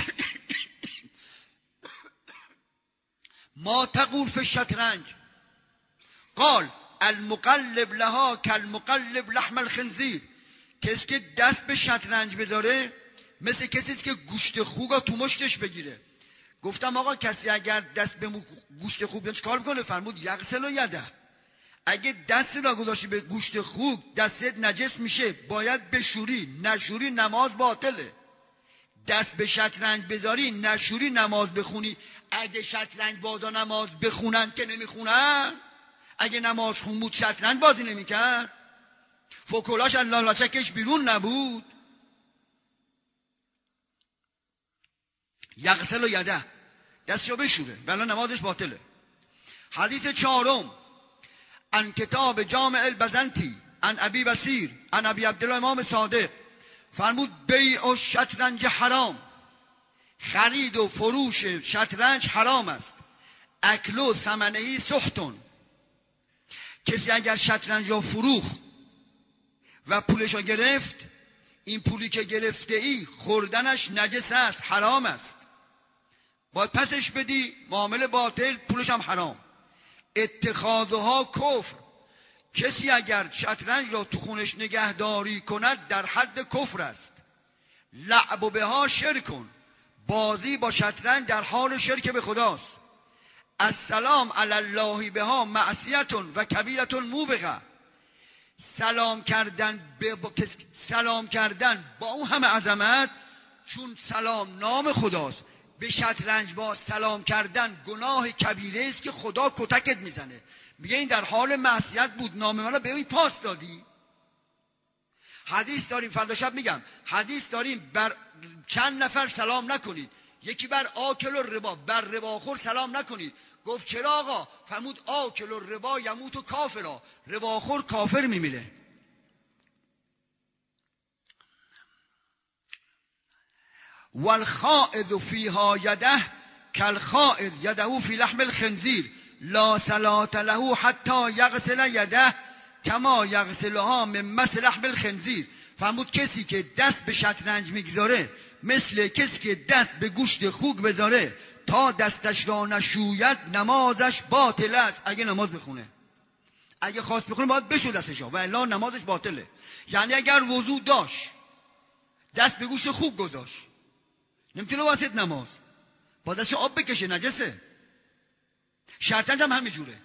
ما تقول فی الشطرنج قال المقلب لها کالمقلب لحم الخنزیر. کسی که دست به شطرنج بذاره مثل کسی که گوشت خوگا تو مشتش بگیره. گفتم آقا کسی اگر دست به گوشت خوگ بیاره چیکار میکنه؟ فرمود یغسل و یده. اگه دست را گذاشتی به گوشت خوگ دستت نجس میشه، باید بشوری، نشوری نماز باطله. دست به شطرنج بذاری نشوری نماز بخونی. اگه شطرنج بازا نماز بخونن که نمیخونن، اگه نماز خون بود شطرنج بازی نمیکرد، فکولاش لالاشکش بیرون نبود. یغسل و یده، دستشو بشوره ولی نمازش باطله. حدیث چهارم عن کتاب جامع البزنطی عن ابی بصیر عن ابی عبدالله امام صادق فرمود بیع و شطرنج حرام، خرید و فروش شطرنج حرام است. اکل و ثمنهی سحتون، کسی اگر شطرنج را فروخت و پولش را گرفت، این پولی که گرفته ای خوردنش نجس است، حرام است، باید پسش بدی، معامله باطل، پولش هم حرام. اتخاذها کفر، کسی اگر شطرنج را تو خونش نگهداری کند در حد کفر است. لعب بها شرکن، بازی با شطرنج در حال شرک به خداست. السلام علی الله بها معصیتون و کبیرتون موبقه، سلام کردن به با... سلام کردن با اون همه عظمت، چون سلام نام خداست، به شطرنج با سلام کردن گناه کبیره است که خدا کتکت میزنه. میگه این در حال معصیت بود، نام منو به این پاس دادی. حدیث داریم، فردا شب میگم، حدیث داریم بر چند نفر سلام نکنید. یکی بر آکل و ربا، بر رباخور سلام نکنید. گفت چرا آقا؟ فرمود آکل و ربا یموت و کافرا، رباخور کافر میمیره. والخائض فیها یده کالخائض یده فی لحم الخنزیر لا صلاة له حتی یغسل یده کما یغسلها من مس لحم الخنزیر. فرمود کسی که دست به شطرنج میگذاره مثل کسی که دست به گوشت خوک بذاره تا دستش را نشوید نمازش باطل است. اگه نماز بخونه، اگه خواست بخونه باید بشو دستش و الا نمازش باطله. یعنی اگر وضو داشت دست به گوشت خوک گذاشت نمیتونه واسط نماز، با دستش آب بکشه، نجسه. شطرنج هم همین جوره.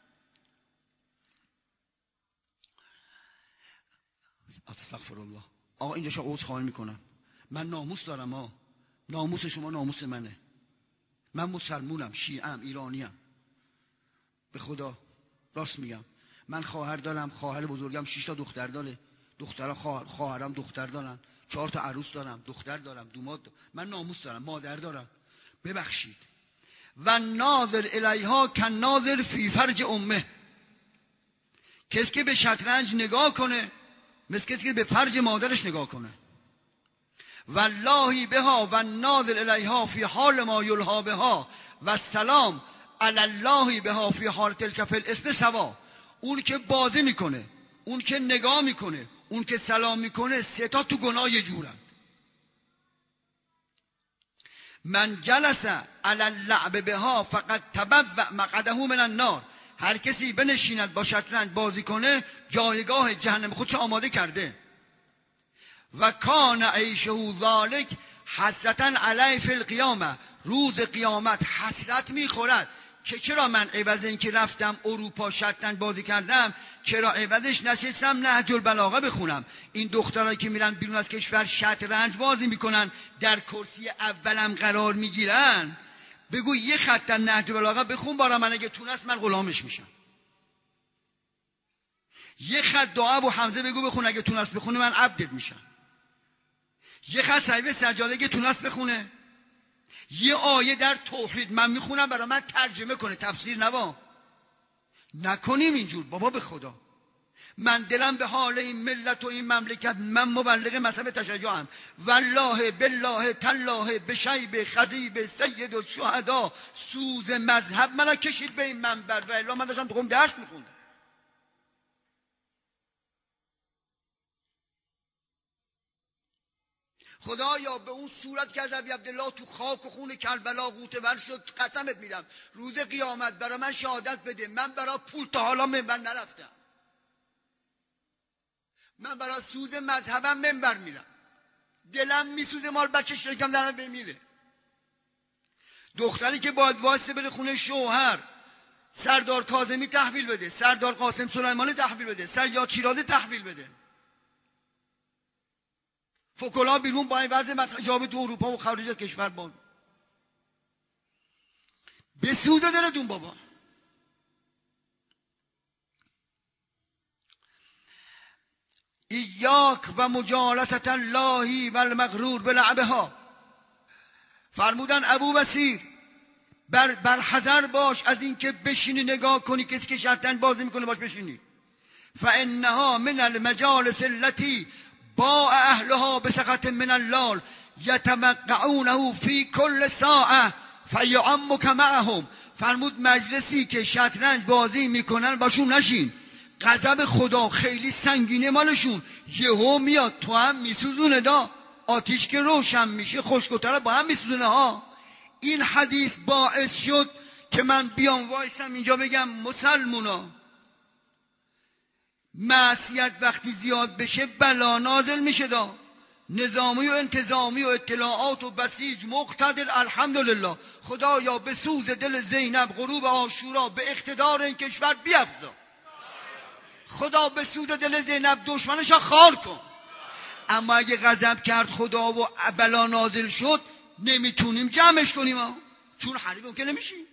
استغفر الله. آقا اینجا شما عذرخواهی میکنم، من ناموس دارم ها، ناموس شما ناموس منه. من مسلمونم، شیعم، ایرانیم، به خدا راست میگم. من خواهر دارم، خواهر بزرگم شش تا دختر داره، دخترها خواهر خواهرام دختر دارن، چهار تا عروس دارم، دختر دارم، دوماد دارم. من ناموس دارم، مادر دارم. ببخشید. و ناظر الیها کن ناظر فی فرج امه، کسی که به شطرنج نگاه کنه مثل کسی که به فرج مادرش نگاه کنه. والله بها و ناظر الیها فی حال ما یلها بها و سلام علی الله بها فی حال تلک فی الاسم سوا. اون که بازی میکنه، اون که نگاه میکنه، اون که سلام میکنه، سه تا تو گناه یه جورن. من جلس علی اللعب بها فقط تبوأ مقعده من النار، هر کسی بنشیند با شطرنج بازی کنه جایگاه جهنم خودش آماده کرده. و کان عیشه ذالک حسرتا علیه فی القیامه، روز قیامت حسرت میخورد که چرا من عوض این که رفتم اروپا شطرنج بازی کردم، چرا عوضش نشستم نهج البلاغه بخونم؟ این دخترایی که میرن بیرون از کشور شطرنج بازی میکنن، در کرسی اولم قرار میگیرن، بگو یه خط نهج البلاغه بخون برا من، اگه تونست من غلامش میشم. یه خط دعا ابو حمزه بگو بخون، اگه تونست بخونه من عبدت میشم. یه خط صحیفه سجاده که تونست بخونه، یه آیه در توحید من میخونم برای من ترجمه کنه، تفسیر نوا نکنیم اینجور. بابا به خدا من دلم به حال این ملت و این مملکت، من مبلغ مذهب تشیعم، والله بالله تالله بشیب خدیب سید الشهدا، سوز مذهب منو کشید به این منبر، و الا من داشتم تو قم درس میخوندم. خدایا به اون صورت که از ابی عبدالله تو خاک و خون کربلا غوطه ور شد، قسمت میدم روز قیامت برای من شهادت بده، من برای پول تا حالا منبر نرفتم، من برای سوز مذهبم منبر میرم، دلم میسوزه مال بچه شرکم در من بمیره. دختری که باید واسه بره خونه شوهر، سردار کاظمی تحویل بده، سردار قاسم سلیمانی تحویل بده، سیاد شیرازی تحویل بده، فکلا بیرون با این وضع جابه تو اروپا و خارج از کشور بان به سوز دلتون بابا. ایاک و مجالست اللهی و المغرور بلعبها. فرمودن ابو بصیر بر, بر حذر باش از اینکه بشینی نگاه کنی کسی که شطرنج بازی میکنه باش بشینی. فانها من المجالس التي با اهلها بسخط من اللال یتمقعونه فی کل ساعه فیعمک معهم. فرمود مجلسی که شطرنج بازی میکنن باشون نشین، غضب خدا خیلی سنگینه مالشون، یهو میاد تو هم میسوزونه، دا آتیش که روشن میشه خشک‌وتر با هم میسوزونه ها. این حدیث باعث شد که من بیام وایسم اینجا بگم مسلمونا، معصیت وقتی زیاد بشه بلا نازل میشه، دا نظامی و انتظامی و اطلاعات و بسیج مقتدر. الحمدلله خدایا به سوز دل زینب غروب عاشورا به اقتدار این کشور بیفزا، خدا به سوز دل زینب دشمنش خار کن. اما اگه غضب کرد خدا و بلا نازل شد نمیتونیم جمعش کنیم ها. چون حریف اون که نمیشیم.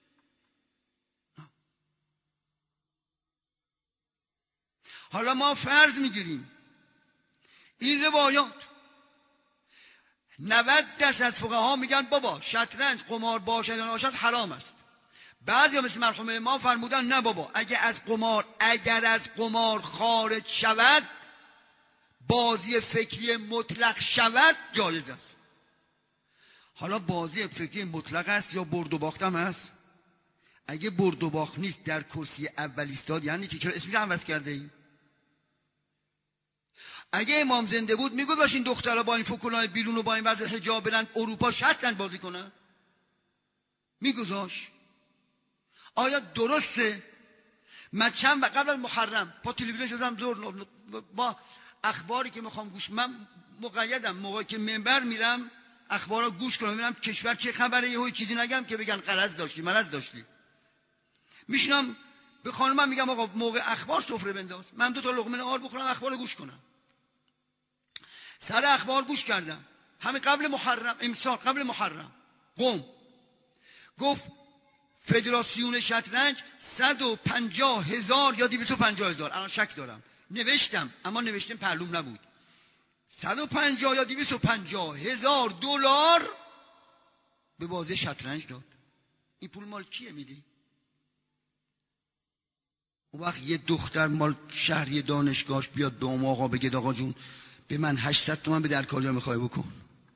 حالا ما فرض میگیریم این روایات نود درصد از فقها میگن بابا شطرنج قمار باشد یا نباشد حرام است. بعضی ها مثل مرحوم امام فرمودن نه بابا اگر از قمار اگر از قمار خارج شود، بازی فکری مطلق شود، جایز است. حالا بازی فکری مطلق است یا برد و باختم است؟ اگه برد و باخت نیست در کرسی اول ایستاد یعنی که چرا اسمش عوض کرده ای؟ اگه امام زنده بود میگذاشت این دخترها با این فکلای بیرون و با این وضع حجاب برن اروپا شطرنج بازی کنن؟ میگذاشت؟ آیا درسته؟ من چند و قبل از محرم با تلویزیون شدم زور با اخباری که میخوام گوش، من مقیدم موقعی که منبر میرم اخبارا گوش کنم ببینم کشور چه خبره، یهو چیزی نگم که بگن غلط داشتی مرض داشتی. میشنم به خانمم میگم آقا موقع اخبار سفره بنداز، من دو تا لقمه نهار بخورم اخبار گوش کنم. سر اخبار گوش کردم همین قبل محرم، امسال قبل محرم قم گفت فدراسیون شطرنج صد و پنجاه هزار یا دویست و پنجاه هزار، الان شک دارم نوشتم اما نوشتم پرلوم نبود، صد و پنجاه یا دویست و پنجاه هزار دلار به بازی شطرنج داد. این پول مال کیه میدی؟ اون وقت یه دختر مال شهری دانشگاهش بیاد به اون آقا بگید آقا جون به من هشتصد تومن به درکاریا میخوای بکن.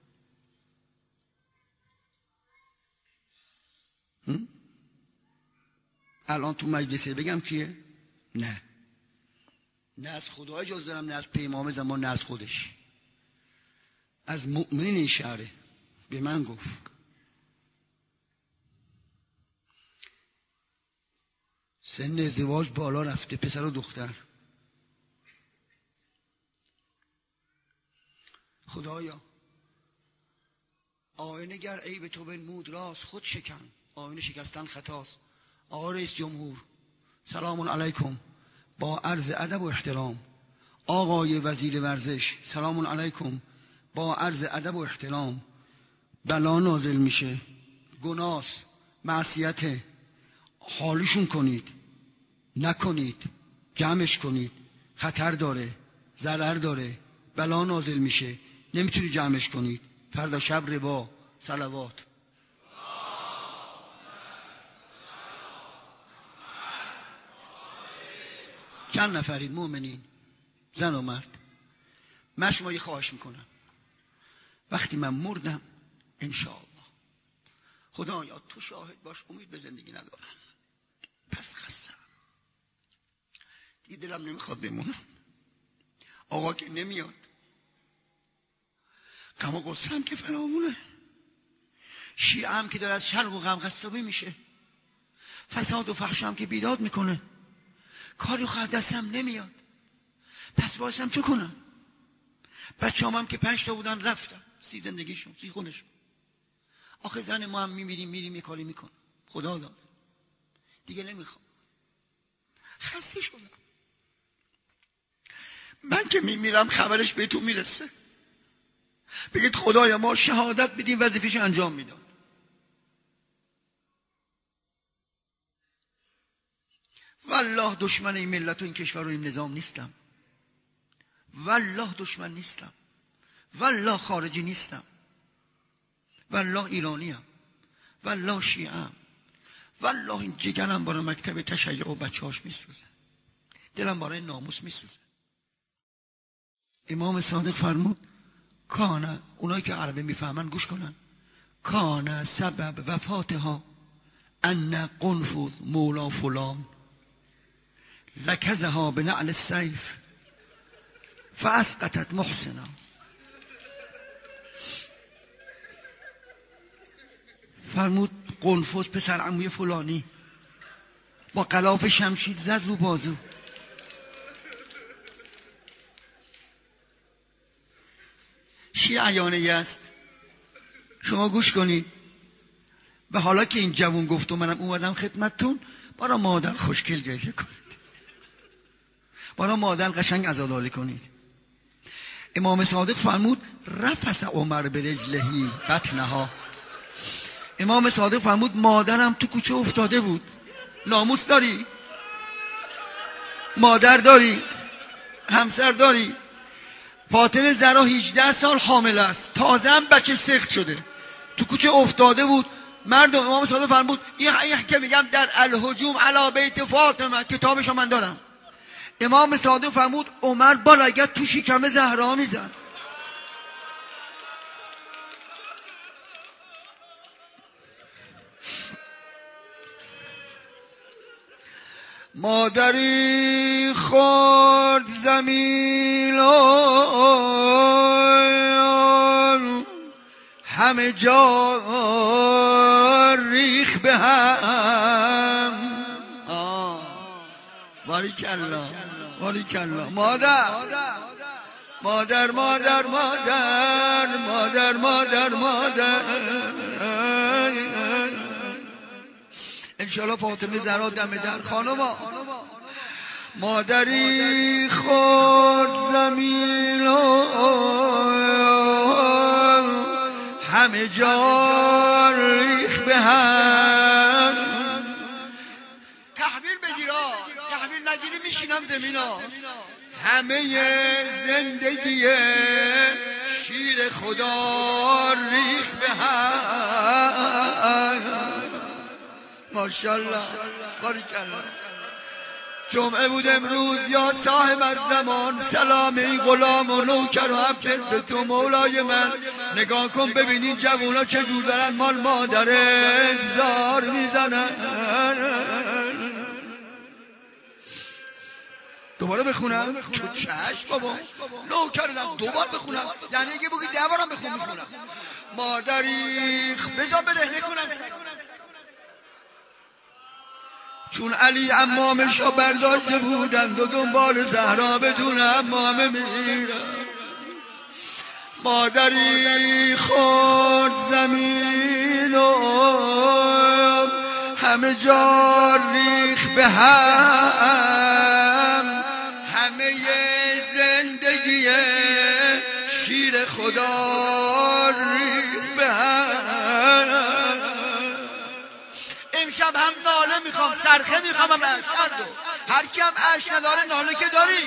الان تو مجلسه بگم کیه؟ نه نه از خدا اجازه دارم، نه از پیمام زمان، نه از خودش، از مؤمنین این شهره. به من گفت سن ازدواج بالا رفته، پسر و دختر. خدایا آینه گر عیب تو بنمود راست، خود شکن، آینه شکستن خطاست. آقا رئیس جمهور سلام علیکم با عرض ادب و احترام. آقای وزیر ورزش سلام علیکم با عرض ادب و احترام. بلا نازل میشه، گناه، معصیت، حالشون کنید، نکنید، جمعش کنید، خطر داره، ضرر داره، بلا نازل میشه، نمیتونی جمعش کنید. فردا شب ربا، صلوات. چند نفرید مؤمنین، زن و مرد؟ من شما یه خواهش میکنم، وقتی من مردم انشاءالله خدایا تو شاهد باش، امید به زندگی ندارم، پس خستم دیگه، دلم نمیخواد بمونم. آقا که نمیاد، غم و غصه هم که فراوونه، شیعه هم که داره از شرق و غم قصابی میشه، فساد و فحش هم که بیداد میکنه، کاری خواهد دستم نمیاد، پس باشم چه کنم؟ بچه هم, هم که پنج تا بودن رفتم، سی زندگیشون، سی خونشون. آخه زن ما هم میمیریم میریم یه کاری میکنم، خدا داده دیگه نمیخوام، خسته شدم. من که میمیرم خبرش بهتون میرسه، بگید خدایا ما شهادت بدیم وظیفه‌ش انجام میداد. والله دشمن این ملت و این کشور و این نظام نیستم، والله دشمن نیستم، والله خارجی نیستم، والله ایرانیم، والله شیعه‌ام، والله این جگرم برای مکتب تشیع و بچه‌هاش میسوزه، دلم برای ناموس میسوزه. امام صادق فرمود کانه، اونایی که عربی میفهمن گوش کنن، کانه سبب وفاتها ان قنفذ مولا فلان زکزها به نعل السیف فاسقطت محسنا. فرمود قنفذ پسر عموی فلانی با غلاف شمشیر زد رو بازو، شیعیانه است. شما گوش کنید. و حالا که این جوون گفت و منم اومدم خدمتتون، برا مادر خوشگل گریه کنید، برا مادر قشنگ عزاداری کنید. امام صادق فرمود رفس عمر به رجلهی بطنها. امام صادق فرمود مادرم تو کوچه افتاده بود. ناموس داری؟ مادر داری؟ همسر داری؟ فاطمه زهرا هجده سال حامل است، تازه هم بچه سخت شده، تو کوچه افتاده بود. مردم امام صادق فرمود این که میگم در الهجوم علی بیت فاطمه، کتابشو من دارم. امام صادق فرمود عمر با لگد تو شکم زهرا میزد. مادری خورد زمین همه جا ریخ به هم. باریکالله باریکالله. مادر مادر مادر مادر مادر مادر مادر انشاءالله فاطمه زهرا دم در. خانما مادری خورد زمین همه جا ریخ به هم. تحویل بگیرا، تحویل نگیری میشینم زمینا. همه زندگی شیر خدا ریخ به هم. ماشاءالله باریکالله. جمعه بود امروز یا صاحب الزمان، سلامی غلام و نوکر و عبد به تو مولای من. نگاه کن ببینین جوونا چجور دارن مال مادر زار میزنن. دوباره بخونم؟ تو چشم بابا، نوکرم دوبار بخونم یعنی اگه بگی ده بارم بخون میخونم. مادری بذار بده نکنم. چون علی امامش را برداشته بودند و دنبال زهرا بدون امامه میرن. مادری خورد زمین و همه جا ریخ به هم، همه زندگی شیر خدا ریخ به هم. امشب هم ناله میخوام، صرخه میخوام، هم اشتر دو هر کی هم اش نداره ناله که داری.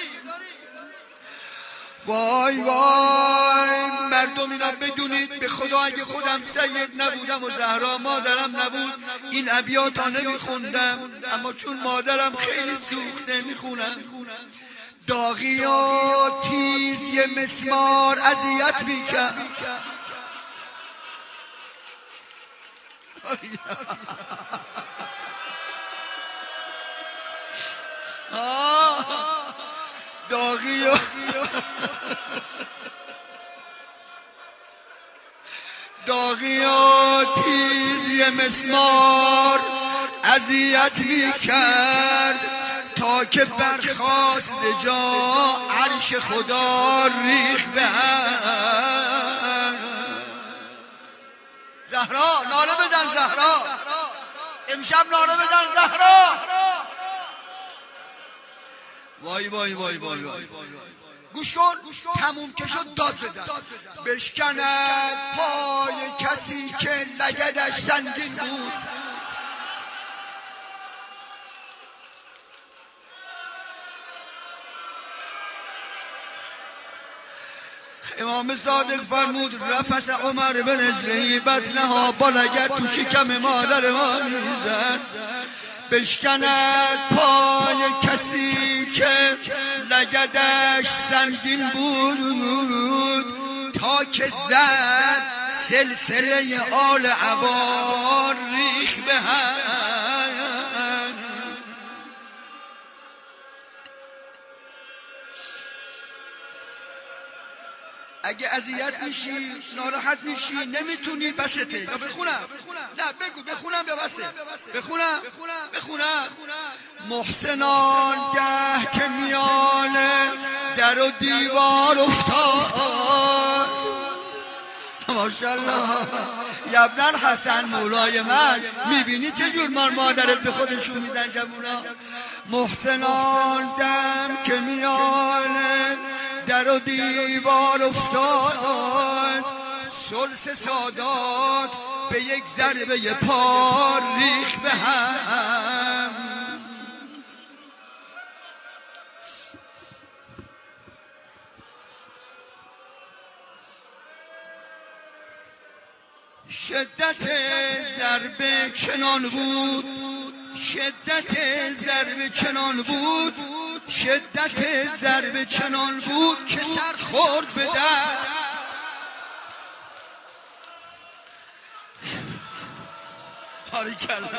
وای وای مردم اینا بدونید به خدا اگه خودم سید نبودم و زهرا مادرم نبود این ابیاتا نمیخوندم، اما چون مادرم خیلی سوخته میخونم. داغی و تیز یه مسمار اذیت میکرد، داغی و داغی و تیز یه مسمار اذیت میکرد تا که برخاست جا عرش خدا ریخ به هم. زهرا ناله بزن، زهرا امشب ناله بزن زهرا. وای وای وای وای وای گوش کن، تموم که شد داد بزن. بشکند پای کسی که لگدش سنگین بود، امام صادق فرمود رفس عمر بن زهی بطنها با لگد تو شکم مادر ما میزد. بشکند پای کسی که لگدش سنگین بود تا که زد سلسله آل عبار ریخ به هم. اگه اذیت میشی ناراحت میشی نمیتونی بسته یا بخونم، نه بگو بخونم یا بسه بخونم بخونم. محسنان ده که میان در و دیوار افتاد، ماشاءالله یبنن حسن مولای من، میبینی چجور مار مادرت به خودشون میدن جمونا. محسنان دم که میان در و دیوار افتاد، سلس سادات به یک ضربه پا ریخ به هم. شدت ضربه چنان بود، شدت ضربه چنان بود، شدت ضربه چنان بود که سر خورد به در. باریکلا.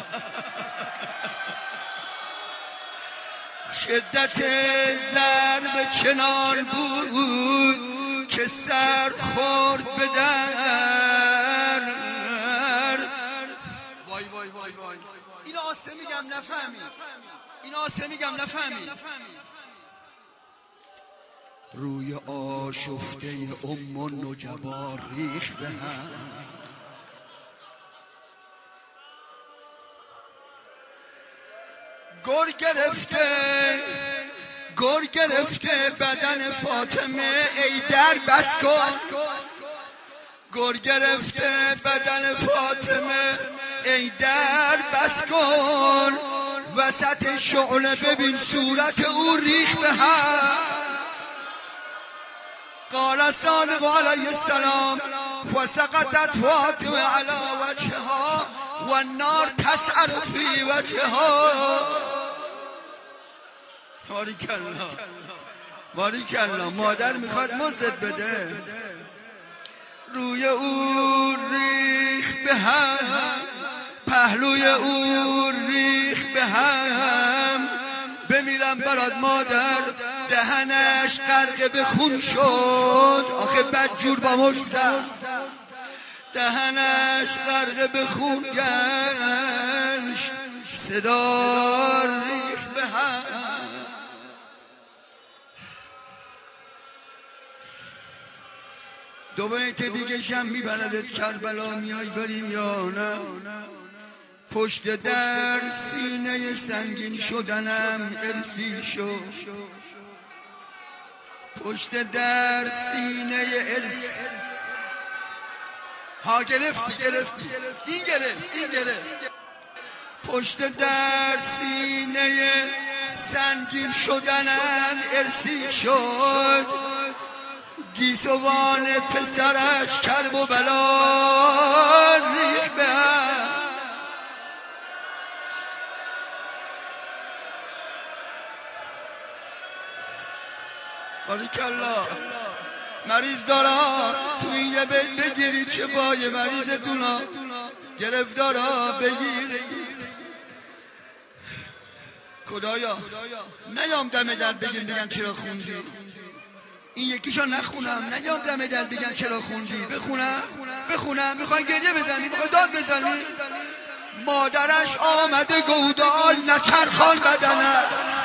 شدت ضربه چنان بود که سر خورد به در. وای وای وای وای اینو آسته میگم نفهمی، اینو آسته میگم نفهمی. روی آشفته ام و نجبا ریخ به هم. گر گرفته گر گرفته بدن فاطمه ای در بس کن. گر گرفته بدن فاطمه ای در بس کن. وسط شعله ببین صورت او ریخ به هم. قال صادق علیه السلام فسقطت فاطمه علی وجهها والنار تسعر فی وجهها. باریکالله باریکالله. مادر میخواد مزد بده، روی او ریخ به هم، پهلوی او ریخ به هم. بمیرم برات مادر، دهنش غرق به خون شد، آخه بدجور با مشتم، دهنش غرق به خون گشت، صدا ریخ به هم. دو بیت دیگه شم میبردت کربلا، میای بریم یا نه؟ پشت در سینه سنگین شدنم ارسی شد، پشت در سینه ارسی ها گرفتی گرفتی این گرفت این گرفت پشت در سینه سنگین شدنم ارسی شد، گیسوان پسرش کرب و بلا ریخ به هم. باریکالله مریض دارا تو این یه بیت بگیری چه بای مریضتونا گرفتارا بگیر. خدایا نیام دم در بگیم بگن چرا خوندی، این یکیشو نخونم نیام دم در بگن چرا خوندی، بخونم بخونم میخوای گریه بزنی میخوای داد بزنی. مادرش آمده گودال نچرخان بدنه،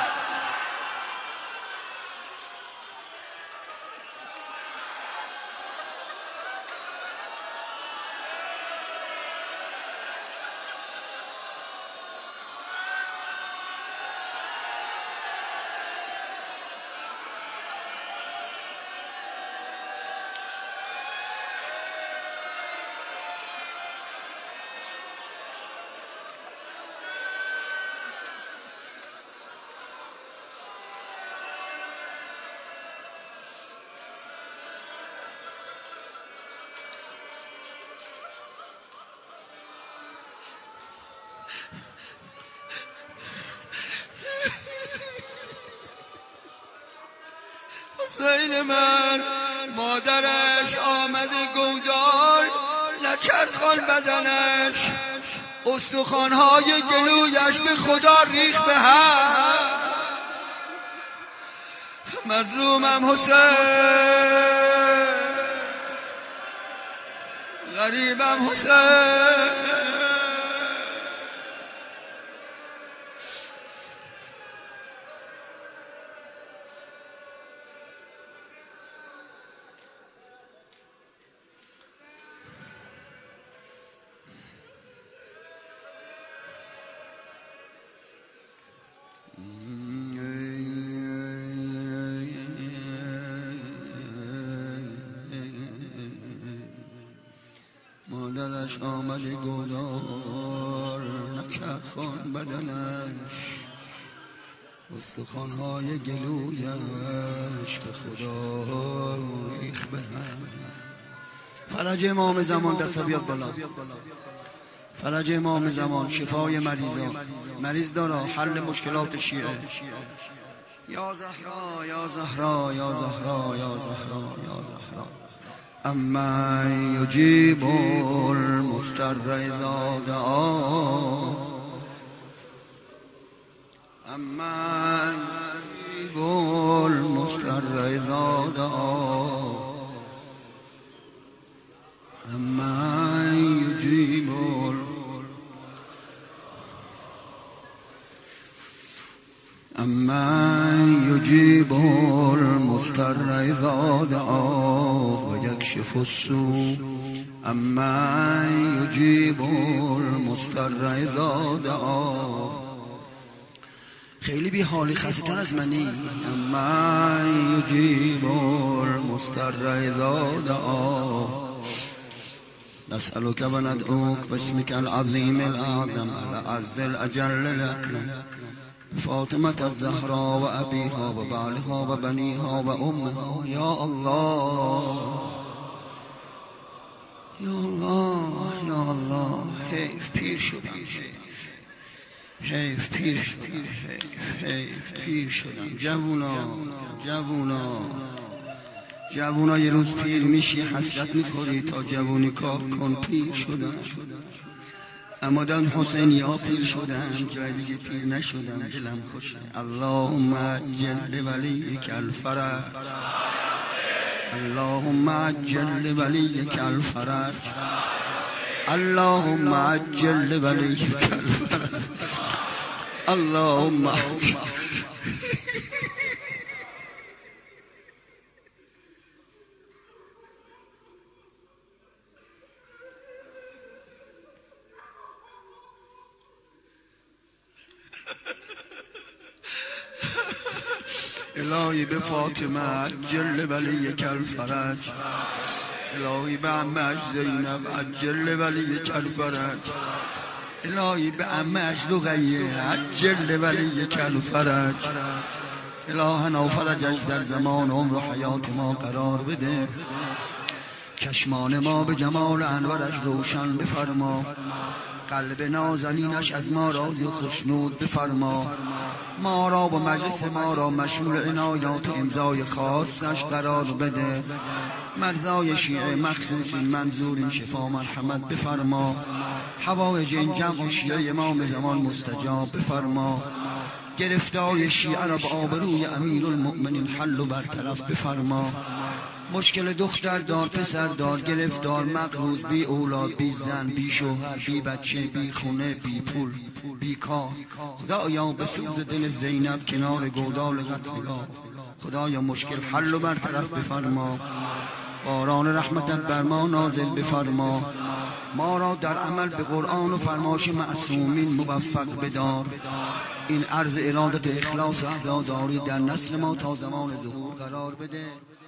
حسین من مادرش آمده گودال نچرخان بدنش، استخوان‌های گلویش به خدا ریخ به هم. مظلومم حسین، غریبم حسین. مادرش آمده گودار نچرخان بدنش، استخوان‌های گلویش به خدا ریخ به هم. فرج امام زمان دست بیاد بالا، فرج امام زمان، شفای مریضا، مریض دارا، حل مشکلات شیعه. یا زهرا یا زهرا یا زهرا یا زهرا یا زهرا اما یجیب المضطر اذا دعا، اما یجیب المضطر اذا دعا، اما یجیب اما یجیب المضطر اذا دعا و یکشف السوء، اما یجیب المضطر اذا دعا. خیلی بی حالی خستتر از منی. اما یجیب المضطر اذا دعا، نسألك وندعوك باسمك العظيم الأعظم الأعز الأجل الأكرم فاطمة الزهراء وأبيها وبعلها وبنيها وأمها. يا الله يا الله يا الله. حیف پیر شدم، حیف پیر شدم، حیف پیر شدم. جوونا جوونا جوونا یه روز پیر میشی حسرت میخوری تا جوونی کار کن. پیر شدم اما دن حسینی ها پیر شدم، جای دیگه پیر نشدم. دلم خوشه. اللهم عجل لولیک الفرج، اللهم عجل لولیک الفرج، اللهم عجل لولیک الفرج، اللهم عجل. الهی به فاطمه عجل ولی کل فرج، الهی به عمش زینب عجل ولی کل فرج، الهی به عمش رقیه عجل ولی کل فرج. الهنا فرجش در زمان عمر و حیات ما قرار بده، چشمان ما به جمال انورش روشن بفرما، قلب نازنینش از ما راضی و خوشنود بفرما، ما را و مجلس ما را مشمول عنایات و امضای خاصش قرار بده، مرزای شیعه مخصوص این منظور این شفا مرحمت بفرما، حوایج این جمع و شیعه امام زمان مستجاب بفرما، گرفتار شیعه را به آبروی امیر المؤمنین حل و برطرف بفرما، مشکل دختر دار پسر دار گرفتار مقروض بی اولاد بی زن بی شوهر بی بچه بی خونه بی پول بی کار، خدایا به سوز دل زینب کنار گودال قتلگاه، خدایا مشکل حل و برطرف بفرما، باران رحمتت بر ما نازل بفرما، ما را در عمل به قرآن و فرمایش معصومین موفق بدار، این عرض ارادت اخلاص و عزاداری در نسل ما تا زمان ظهور قرار بده.